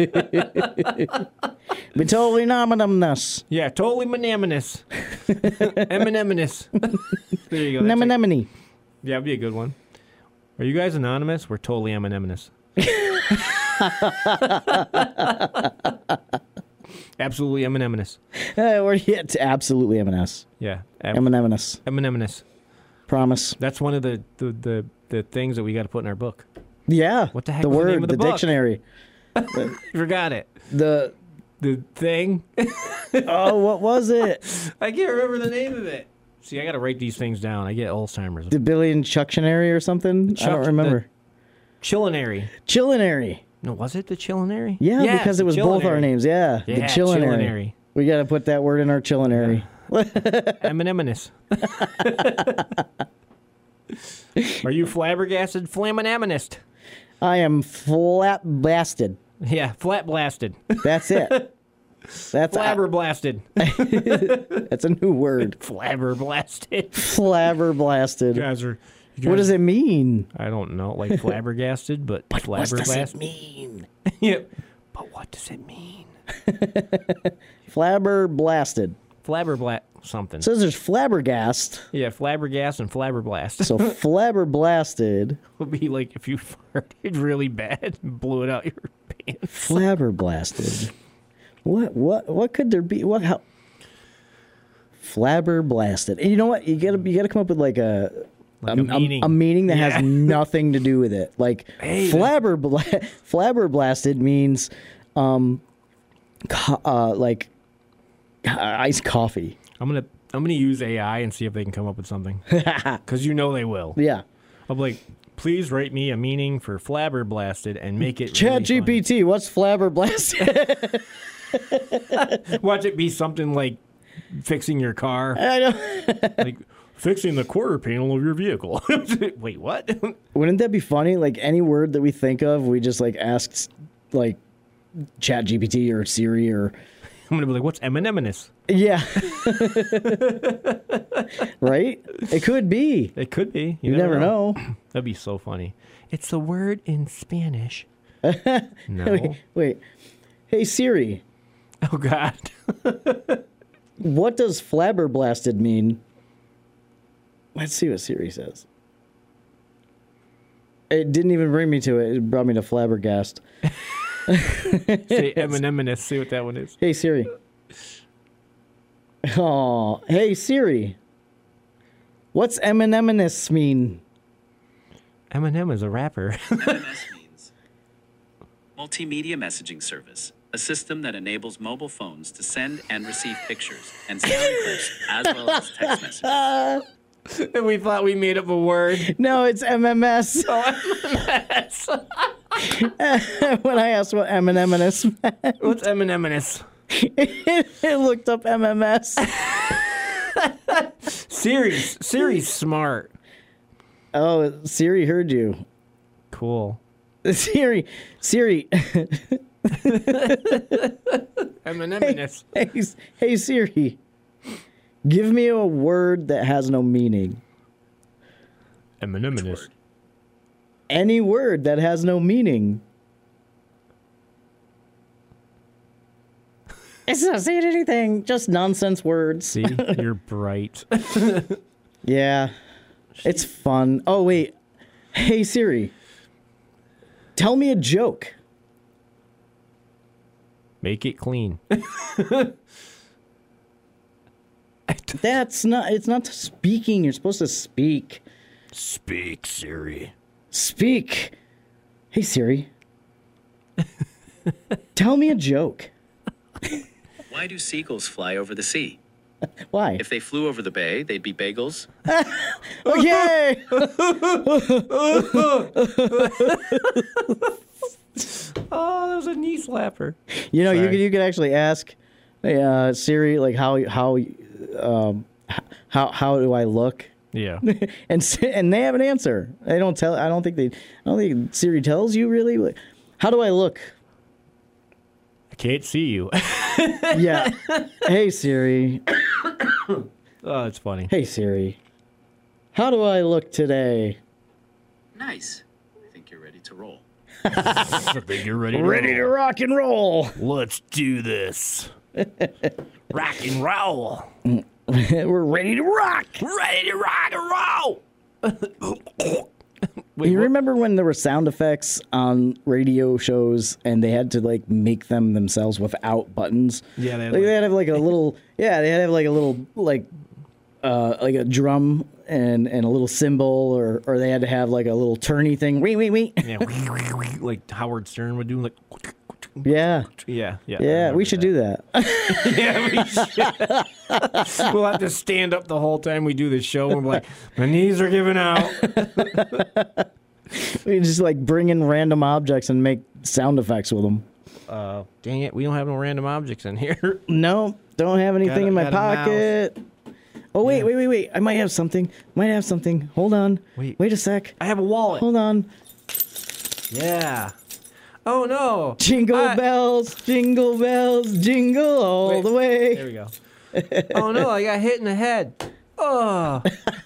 totally anonymous. Yeah, totally monogamous. Emineminous. There you go. that's it. Anemone. Yeah, that'd be a good one. Are you guys anonymous? We're totally Emineminous. Absolutely Emineminous. Uh, we're yet to absolutely M and S. Yeah. Em- Emineminous. Emineminous. Promise. That's one of the, the, the, the things that we got to put in our book. Yeah. What the heck The was the word, name of the the book? dictionary. You forgot it. The, The thing. oh, what was it? I can't remember the name of it. See, I got to write these things down. I get Alzheimer's. The Billy and Chucktionary or something? I Chuck- don't remember. Chillinary. Chillinary. No, was it the Chillinary? Yeah, Yes, because it the was both our Chillinary. names. Yeah, the Yeah, Chillinary. Chillinary. We got to put that word in our Chillinary. Emineminous. Are you flabbergasted? Flaminaminist. I am flat blasted. Yeah, flat blasted. That's it. That's Flabber blasted. That's a new word. Flabber blasted. Flabber You blasted. guys are. You guys, What does it mean? I don't know, like flabbergasted, but, What does it flabbergasted. mean? Yep. But what does it mean? Flabber blasted. Flabberblat something. Says there's flabbergast. Yeah, flabbergast and flabberblast. So flabber blasted. Would be like if you farted really bad and blew it out your pants. Flabber blasted. What what what could there be? What how? Flabber blasted. And you know what? You gotta you gotta come up with like a Like a meaning. a meaning that Yeah. has nothing to do with it. Like Hey, flabber bla- flabber blasted means um co- uh like uh, iced coffee. I'm gonna I'm gonna use A I and see if they can come up with something. Because you know they will. Yeah. I'm like, please write me a meaning for flabberblasted and make it Chat really G P T, what's flabber blasted? funny. Watch it be something like fixing your car, I know. like fixing the quarter panel of your vehicle. Wait, what? Wouldn't that be funny? Like any word that we think of, we just like asked like Chat G P T or Siri or I'm gonna be like, what's Emineminous? yeah. Right? It could be. It could be. You, never know. That'd be so funny. It's a word in Spanish. No. Wait, wait. Hey Siri, Oh God. what does flabberblasted mean? Let's see what Siri says. It didn't even bring me to it. It brought me to flabbergast. Say Emineminous. See what that one is. Hey Siri. Oh, hey Siri. What's Emineminous mean? Eminem is a rapper. M M S means Multimedia Messaging Service, a system that enables mobile phones to send and receive pictures and sound clips as well as text messages. And we thought we made up a word. No, it's M M S. When I asked what Emineminous meant, What's Emineminous? it looked up M M S. Siri's Siri's smart. Oh, Siri heard you. Cool. Siri, Siri. Emineminous. Hey, hey Siri. Give me a word that has no meaning. Emineminous. Any word that has no meaning. It's not saying anything. Just nonsense words. See, you're bright. Yeah. It's fun. Oh, wait. Hey, Siri. Tell me a joke. Make it clean. That's not, it's not speaking. You're supposed to speak. Speak, Siri. Speak. Hey, Siri. Tell me a joke. Why do seagulls fly over the sea? Why? If they flew over the bay, they'd be bagels. Okay. Oh, that was a knee slapper. You know, you Sorry. could you could actually ask uh, Siri like how how um, how how do I look, Yeah. and s- and they have an answer. They don't tell. I don't think they. I don't think Siri tells you really. Like, how do I look? I can't see you. Yeah. Hey Siri. Oh, it's funny. Hey Siri. How do I look today? Nice. I think you're ready to roll. I think you're ready. Ready to rock and roll. Let's do this. Rock and roll. We're ready to rock. Ready to rock and roll. Wait, You what? remember when there were sound effects on radio shows and they had to like make them themselves without buttons? Yeah, they had, like, like- they had to have like a little yeah, they had to have like a little like uh like a drum and and a little cymbal or or they had to have like a little turny thing. Wait, wait, wait. Yeah, like Howard Stern would do. Like, Yeah. yeah, yeah. Yeah, we should do that. Yeah, we should. We'll have to stand up the whole time we do this show. And we're like, my knees are giving out. We just like bring in random objects and make sound effects with them. Uh, dang it, we don't have no random objects in here. No, don't have anything Got a- in my got a mouse. pocket. Oh wait, Yeah. wait, wait, wait! I might have something. Might have something. Hold on. Wait. Wait a sec. I have a wallet. Hold on. Yeah. Oh no. Jingle I- bells, jingle bells, jingle all Wait, the way. There we go. Oh no, I got hit in the head. Oh.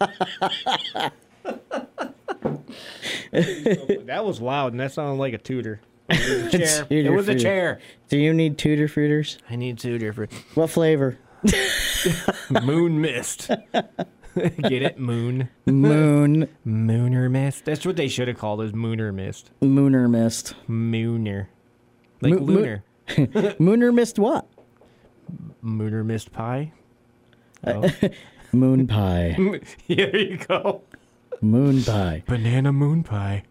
That was loud, and that sounded like a tutor. It was a chair. It Tutor was a fruiter. chair. Do you need tutor fruiters? I need tutor for What flavor? moon mist. Get it? Moon. Moon. Mooner mist. That's what they should have called it, Mooner mist. Mooner mist. Mooner. Like Mo- mo- lunar. Mooner mist what? Mooner mist pie. Moon pie. Yeah, there you go. Moon pie. Banana moon pie.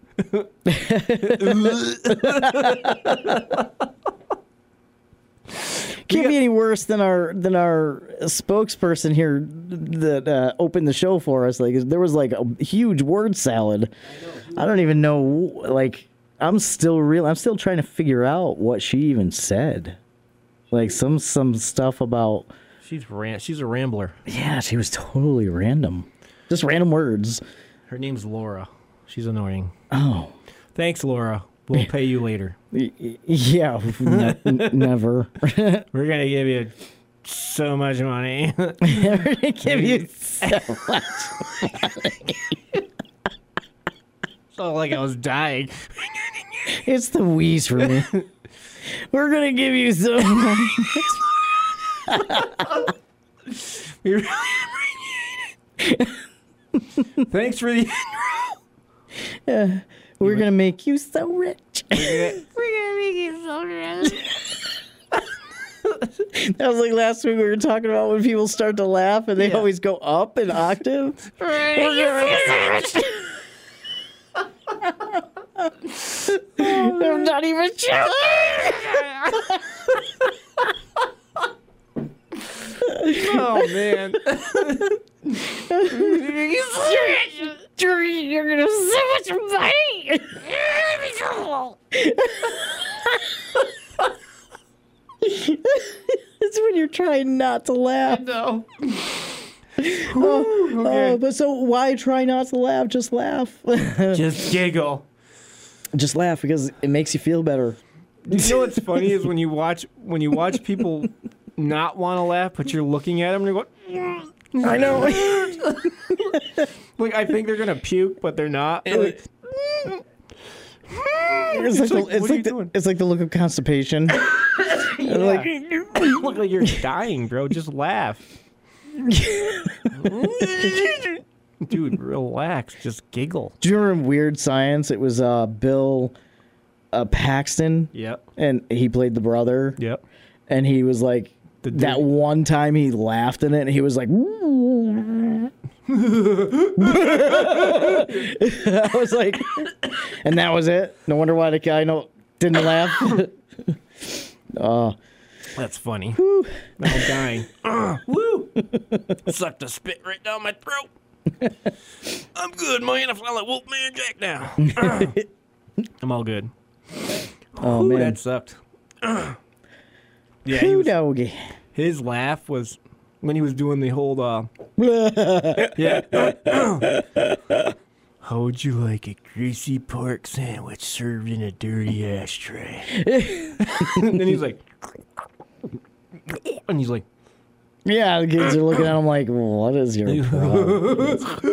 Can't be any worse than our than our spokesperson here that uh, opened the show for us. Like there was like a huge word salad. I don't even know. Like I'm still real. I'm still trying to figure out what she even said. Like some some stuff about. She's ran. She's a rambler. Yeah, she was totally random. Just random words. Her name's Laura. She's annoying. Oh. Thanks, Laura. We'll pay you later. Y- y- Yeah, ne- n- never. We're gonna give you so much money. Never to give you so much. Felt like I was dying. It's the wheeze for me. We're gonna give you so much. We really appreciate it. Thanks for the. We're gonna make you so rich. We're gonna make you so rich. That was like last week we were talking about when people start to laugh and they Yeah. always go up an octave. We're gonna make you so rich. I'm not even joking. Oh man. You're gonna have so much money. It's when you're trying not to laugh. No. Oh, okay. oh, but so why try not to laugh? Just laugh. Just giggle. Just laugh because it makes you feel better. You know what's funny is when you watch when you watch people not want to laugh, but you're looking at them and you're going. I know. Like I think they're gonna puke, but they're not. Like, It's, like, like, the, it's what are like you the, doing? it's like the look of constipation. Like, look like you're dying, bro. Just laugh. Dude, relax. Just giggle. do you remember in Weird Science? It was uh, Bill uh, Paxton, Yep. and he played the brother. Yep. And he was like, The that dude- one time he laughed in it, and he was like, I was like, and that was it. No wonder why the guy no didn't laugh. Oh, That's funny. Woo. I'm dying. Uh, woo! Sucked a spit right down my throat. I'm good, man. I feel like Wolfman Jack now. Uh, I'm all good. oh Ooh, man. that sucked. Uh, yeah, he Who was, doggy? his laugh was when he was doing the whole, uh, yeah. How would you like a greasy pork sandwich served in a dirty ashtray? And then he's like, and he's like, Yeah, the kids are looking at him like, what is your problem?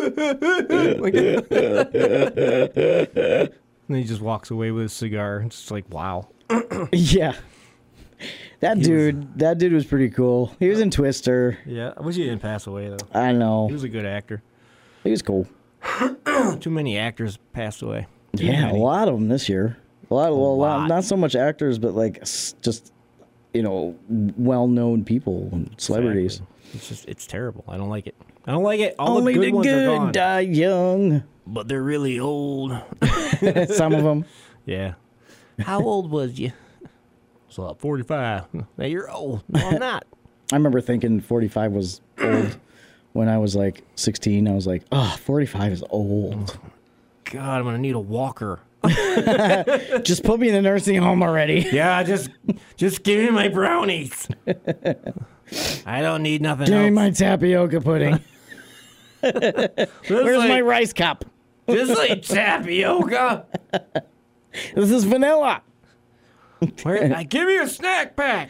and then he just walks away with his cigar. It's just like, wow. Yeah. That He dude, that dude was pretty cool. He was in Twister. Yeah, I wish he didn't pass away, though. I know. He was a good actor. He was cool. Too many actors passed away. Too Yeah, many. a lot of them this year. A lot, of, A well, a lot, lot. not so much actors, but like s- just, you know, well-known people and celebrities. Exactly. It's just, it's terrible. I don't like it. I don't like it. All Only the good the ones are good gone. die young. But they're really old. Some of them. Yeah. How old was you? So uh, forty-five. Now you're old. No, I'm not. I remember thinking forty-five was old when I was like sixteen. I was like, oh, forty-five is old. God, I'm gonna need a walker. Just put me in the nursing home already. Yeah, just just give me my brownies. I don't need nothing Give me else. my tapioca pudding. Just Where's like, my rice cup? just like tapioca? This is vanilla. Where, uh, give me a snack pack.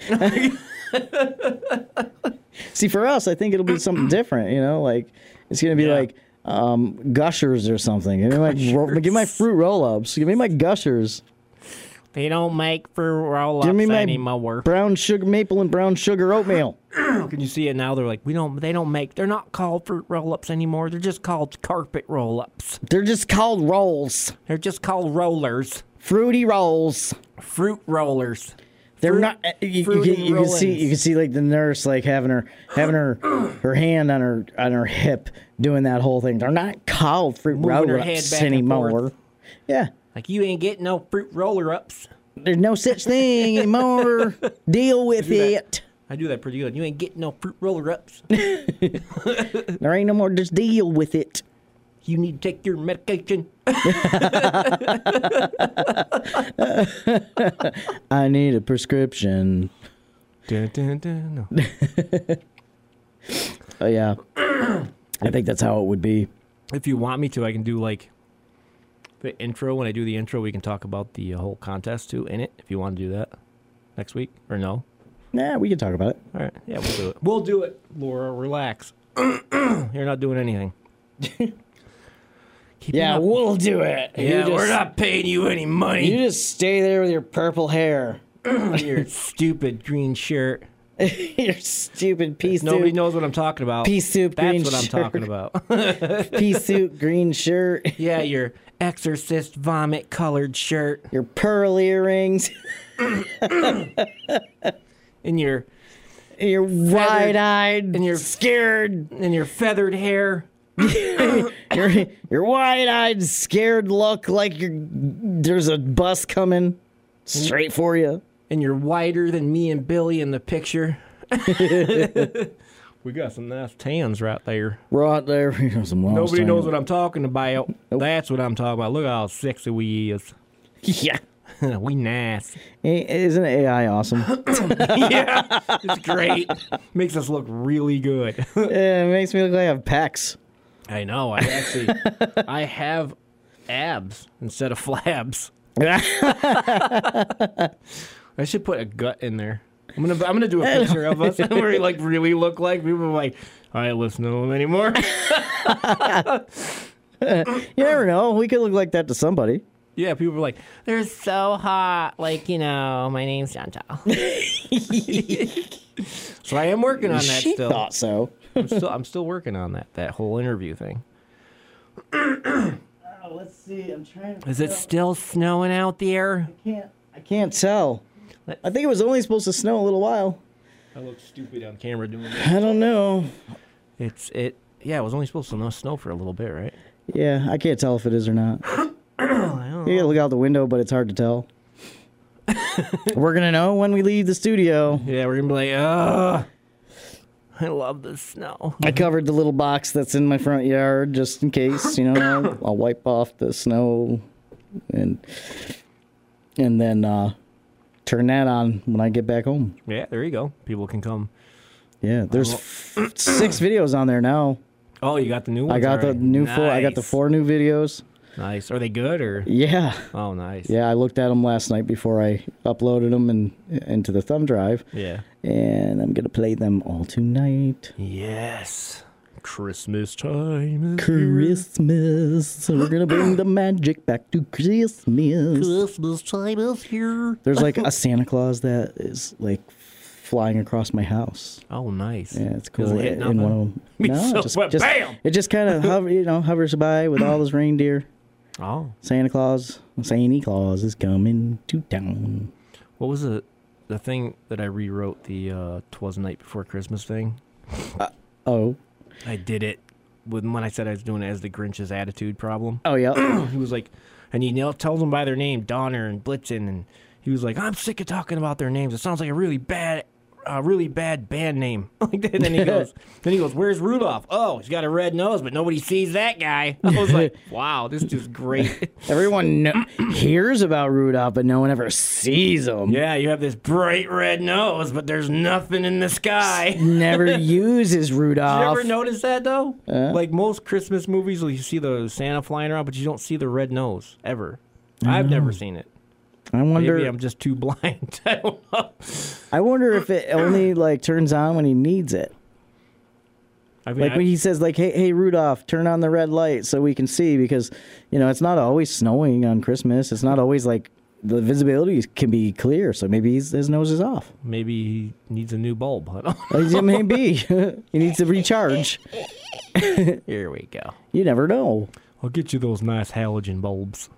See, for us, I think it'll be something different. You know, like it's gonna be Yeah. like um, Gushers or something. Give me my, ro- give me my fruit roll-ups. Give me my Gushers. They don't make for roll-ups Give me my anymore. brown sugar, maple and brown sugar oatmeal. Can you see it now? They're like, we don't. They don't make. They're not called fruit roll-ups anymore. They're just called carpet roll-ups. They're just called rolls. They're just called rollers. Fruity rolls. Fruit rollers. They're Fruit- not. You, you, fruit can, and you can see. roll-ins. You can see like the nurse like having her having her her hand on her on her hip doing that whole thing. They're not called fruit Moving her head roll-ups back and anymore. forth. Yeah, Like you ain't getting no fruit roller-ups. there's no such thing anymore. Deal with Do that. it. I do that pretty good. You ain't getting no fruit roller-ups. There ain't no more. Just deal with it. You need to take your medication. I need a prescription. Dun, dun, dun, no. Oh yeah, I think that's how it would be. If you want me to, I can do like the intro. When I do the intro, we can talk about the uh, whole contest too in it. If you want to do that next week or no. Nah, we can talk about it. All right. Yeah, we'll do it. We'll do it. Laura, relax. You're not doing anything. Keep it Yeah, up. we'll do it. Yeah, You we're just- not paying you any money. You just stay there with your purple hair. Your stupid green shirt. Your stupid pea Nobody soup, knows what I'm talking about. pea soup That's green what I'm shirt. talking about. Pea soup green shirt. Yeah, your exorcist vomit colored shirt Your pearl earrings. and your And your wide-eyed. and your- scared. and your feathered hair. your your wide-eyed, scared look like you're there's a bus coming straight for you. And you're whiter than me and Billy in the picture. We got some nice tans right there. Right there. Some Nobody knows what I'm talking about. That's what I'm talking about. Look how sexy we is. Yeah. We nice. Isn't A I awesome? Yeah, it's great. Makes us look really good. It makes me look like I have pecs. I know. I actually, I have abs instead of flabs. I should put a gut in there. I'm gonna, I'm gonna do a picture of us where we like really look like people are like, I don't listen to them anymore. You never know. We could look like that to somebody. Yeah, people are like, they're so hot. Like, you know, my name's Chantal. So I am working on that She still. thought so. I'm still, I'm still working on that, that whole interview thing. Oh, let's see. I'm trying to. Is it still snowing out there? I can't. I can't tell. I think it was only supposed to snow a little while. I look stupid on camera doing this. I don't know. It's it. Yeah, it was only supposed to snow for a little bit, right? Yeah, I can't tell if it is or not. I don't You gotta look out the window, but it's hard to tell. We're going to know when we leave the studio. Yeah, we're going to be like, ugh. I love the snow. I covered the little box that's in my front yard just in case, you know. I'll wipe off the snow and and then uh, turn that on when I get back home. Yeah, there you go. People can come. Yeah, there's f- six videos on there now. Oh, you got the new ones I got already. the new nice. four. I got the four new videos. Nice. Are they good or? Yeah. Oh, nice. Yeah, I looked at them last night before I uploaded them and into the thumb drive. Yeah. And I'm gonna play them all tonight. Yes. Christmas time. Is Christmas. So we're gonna bring the magic back to Christmas. Christmas time is here. There's like a Santa Claus that is like flying across my house. Oh, nice. Yeah, it's Does cool. it hit In nothing? one of them. Me No, so it just, wet. just- Bam! it just kind of hover, you know, hovers by with all those reindeer. Oh. Santa Claus, Santa Claus is coming to town. What was the the thing that I rewrote, the uh, "Twas the Night Before Christmas" thing? Oh, I did it with when I said I was doing it as the Grinch's attitude problem. oh yeah. He was like, and he nailed, tells them by their name, Donner and Blitzen, and he was like, I'm sick of talking about their names. It sounds like a really bad, uh, really bad band name. Like that. And then he goes, then he goes, where's Rudolph? Oh, he's got a red nose, but nobody sees that guy. I was like, wow, this is great. Everyone kno- hears about Rudolph, but no one ever sees him. Yeah, you have this bright red nose, but there's nothing in the sky. Never uses Rudolph. Did you ever notice that, though? Like most Christmas movies, you see the Santa flying around, but you don't see the red nose, ever. I've never seen it. I wonder. Maybe I'm just too blind. I don't know. I wonder if it only like turns on when he needs it. I mean, Like I- when he says, like, "Hey, hey, Rudolph, turn on the red light so we can see," because you know it's not always snowing on Christmas. It's not always like the visibility can be clear. So maybe he's, his nose is off. maybe he needs a new bulb. I don't Like, maybe he needs to recharge. Here we go. You never know. I'll get you those nice halogen bulbs.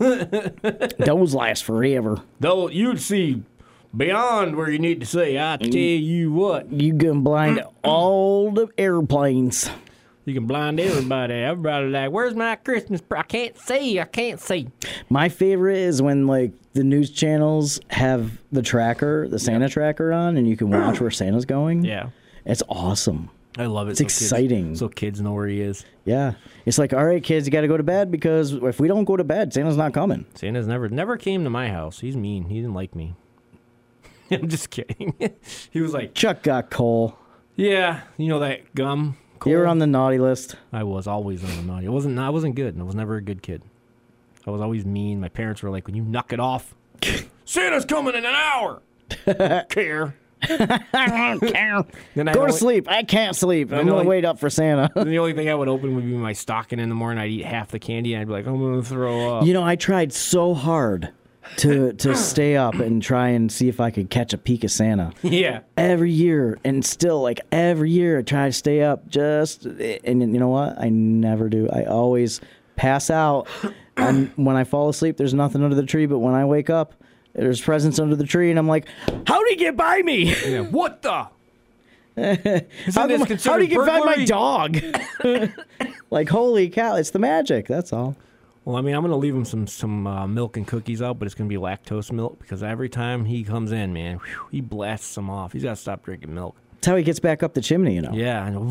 Those last forever. Though you'd see beyond where you need to see. I tell you what, You can blind all the airplanes. you can blind everybody. Everybody like, where's my Christmas? Pr- I can't see. I can't see. My favorite is when like the news channels have the tracker, the Santa tracker on, and you can watch where Santa's going. Yeah, It's awesome. I love it. It's so kids- exciting. so kids know where he is. Yeah. It's like, all right, kids, you got to go to bed because if we don't go to bed, Santa's not coming. Santa's never never came to my house. He's mean. He didn't like me. I'm just kidding. He was like, Chuck got coal. yeah, you know that gum. You were Cole? on the naughty list. I was always on the naughty. I wasn't. I wasn't good. I was never a good kid. I was always mean. My parents were like, "When you knock it off, Santa's coming in an hour." I don't care. I don't care. Then I Go to only- sleep. I can't sleep. I'm know, going like- to wait up for Santa. Then the only thing I would open would be my stocking in the morning. I'd eat half the candy, and I'd be like, "I'm gonna throw up." You know, I tried so hard to to stay up and try and see if I could catch a peek of Santa. Yeah. Every year, and still, like, every year I try to stay up just, and you know what? I never do. I always pass out, and when I fall asleep, there's nothing under the tree, but when I wake up, there's presents under the tree, and I'm like, how'd he get by me? Yeah. What the? How Isn't this come- how'd considered he get by my burglary? dog? Like, holy cow, it's the magic, that's all. Well, I mean, I'm gonna leave him some some uh, milk and cookies out, but it's gonna be lactose milk because every time he comes in, man, whew, he blasts them off. He's gotta stop drinking milk. That's how he gets back up the chimney, you know. Yeah, I know.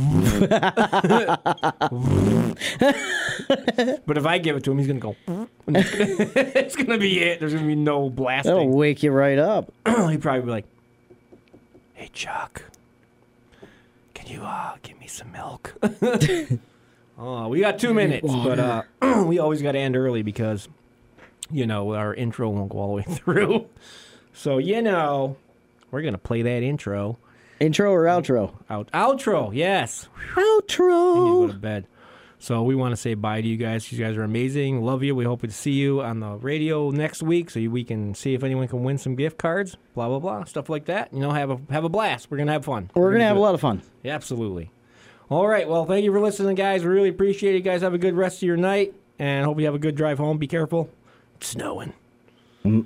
But if I give it to him, he's gonna go. It's gonna be it. There's gonna be no That'll blasting. wake you right up. He'd probably be like, "Hey, Chuck, can you uh, give me some milk?" Oh, we got two minutes, but uh, we always got to end early because, you know, our intro won't go all the way through. So, you know, we're going to play that intro. Intro or outro? Out Outro, yes. I need to Outro. go to bed. So we want to say bye to you guys. You guys are amazing. Love you. We hope to see you on the radio next week so we can see if anyone can win some gift cards, blah, blah, blah, stuff like that. You know, have a have a blast. We're going to have fun. We're going to have do a it. lot of fun. Yeah, absolutely. All right. Well, thank you for listening, guys. We really appreciate it. You guys have a good rest of your night, and hope you have a good drive home. Be careful. It's snowing. And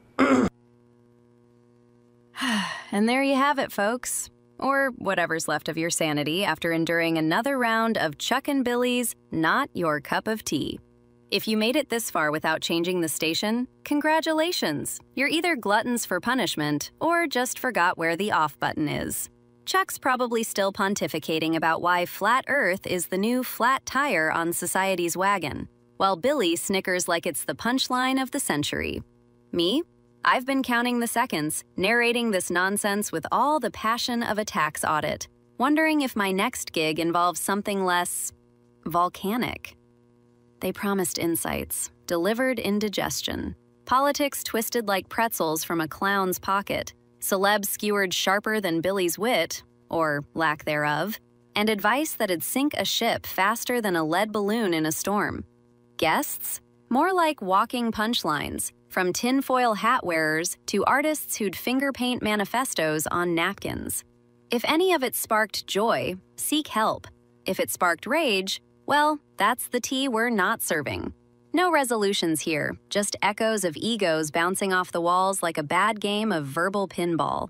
there you have it, folks. Or whatever's left of your sanity after enduring another round of Chuck and Billy's Not Your Cup of Tea. If you made it this far without changing the station, congratulations. You're either gluttons for punishment or just forgot where the off button is. Chuck's probably still pontificating about why flat Earth is the new flat tire on society's wagon, while Billy snickers like it's the punchline of the century. Me? I've been counting the seconds, narrating this nonsense with all the passion of a tax audit, wondering if my next gig involves something less volcanic. They promised insights, delivered indigestion, politics twisted like pretzels from a clown's pocket, celebs skewered sharper than Billy's wit, or lack thereof, and advice that'd sink a ship faster than a lead balloon in a storm. Guests? More like walking punchlines, from tinfoil hat wearers to artists who'd finger paint manifestos on napkins. If any of it sparked joy, seek help. If it sparked rage, well, that's the tea we're not serving. No resolutions here, just echoes of egos bouncing off the walls like a bad game of verbal pinball.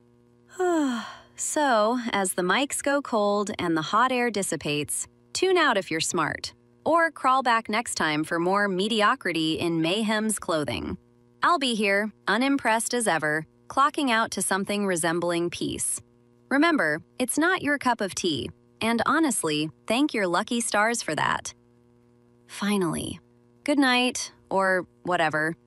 So, as the mics go cold and the hot air dissipates, tune out if you're smart, or crawl back next time for more mediocrity in mayhem's clothing. I'll be here, unimpressed as ever, clocking out to something resembling peace. Remember, it's not your cup of tea, and honestly, thank your lucky stars for that. Finally. Good night, or whatever.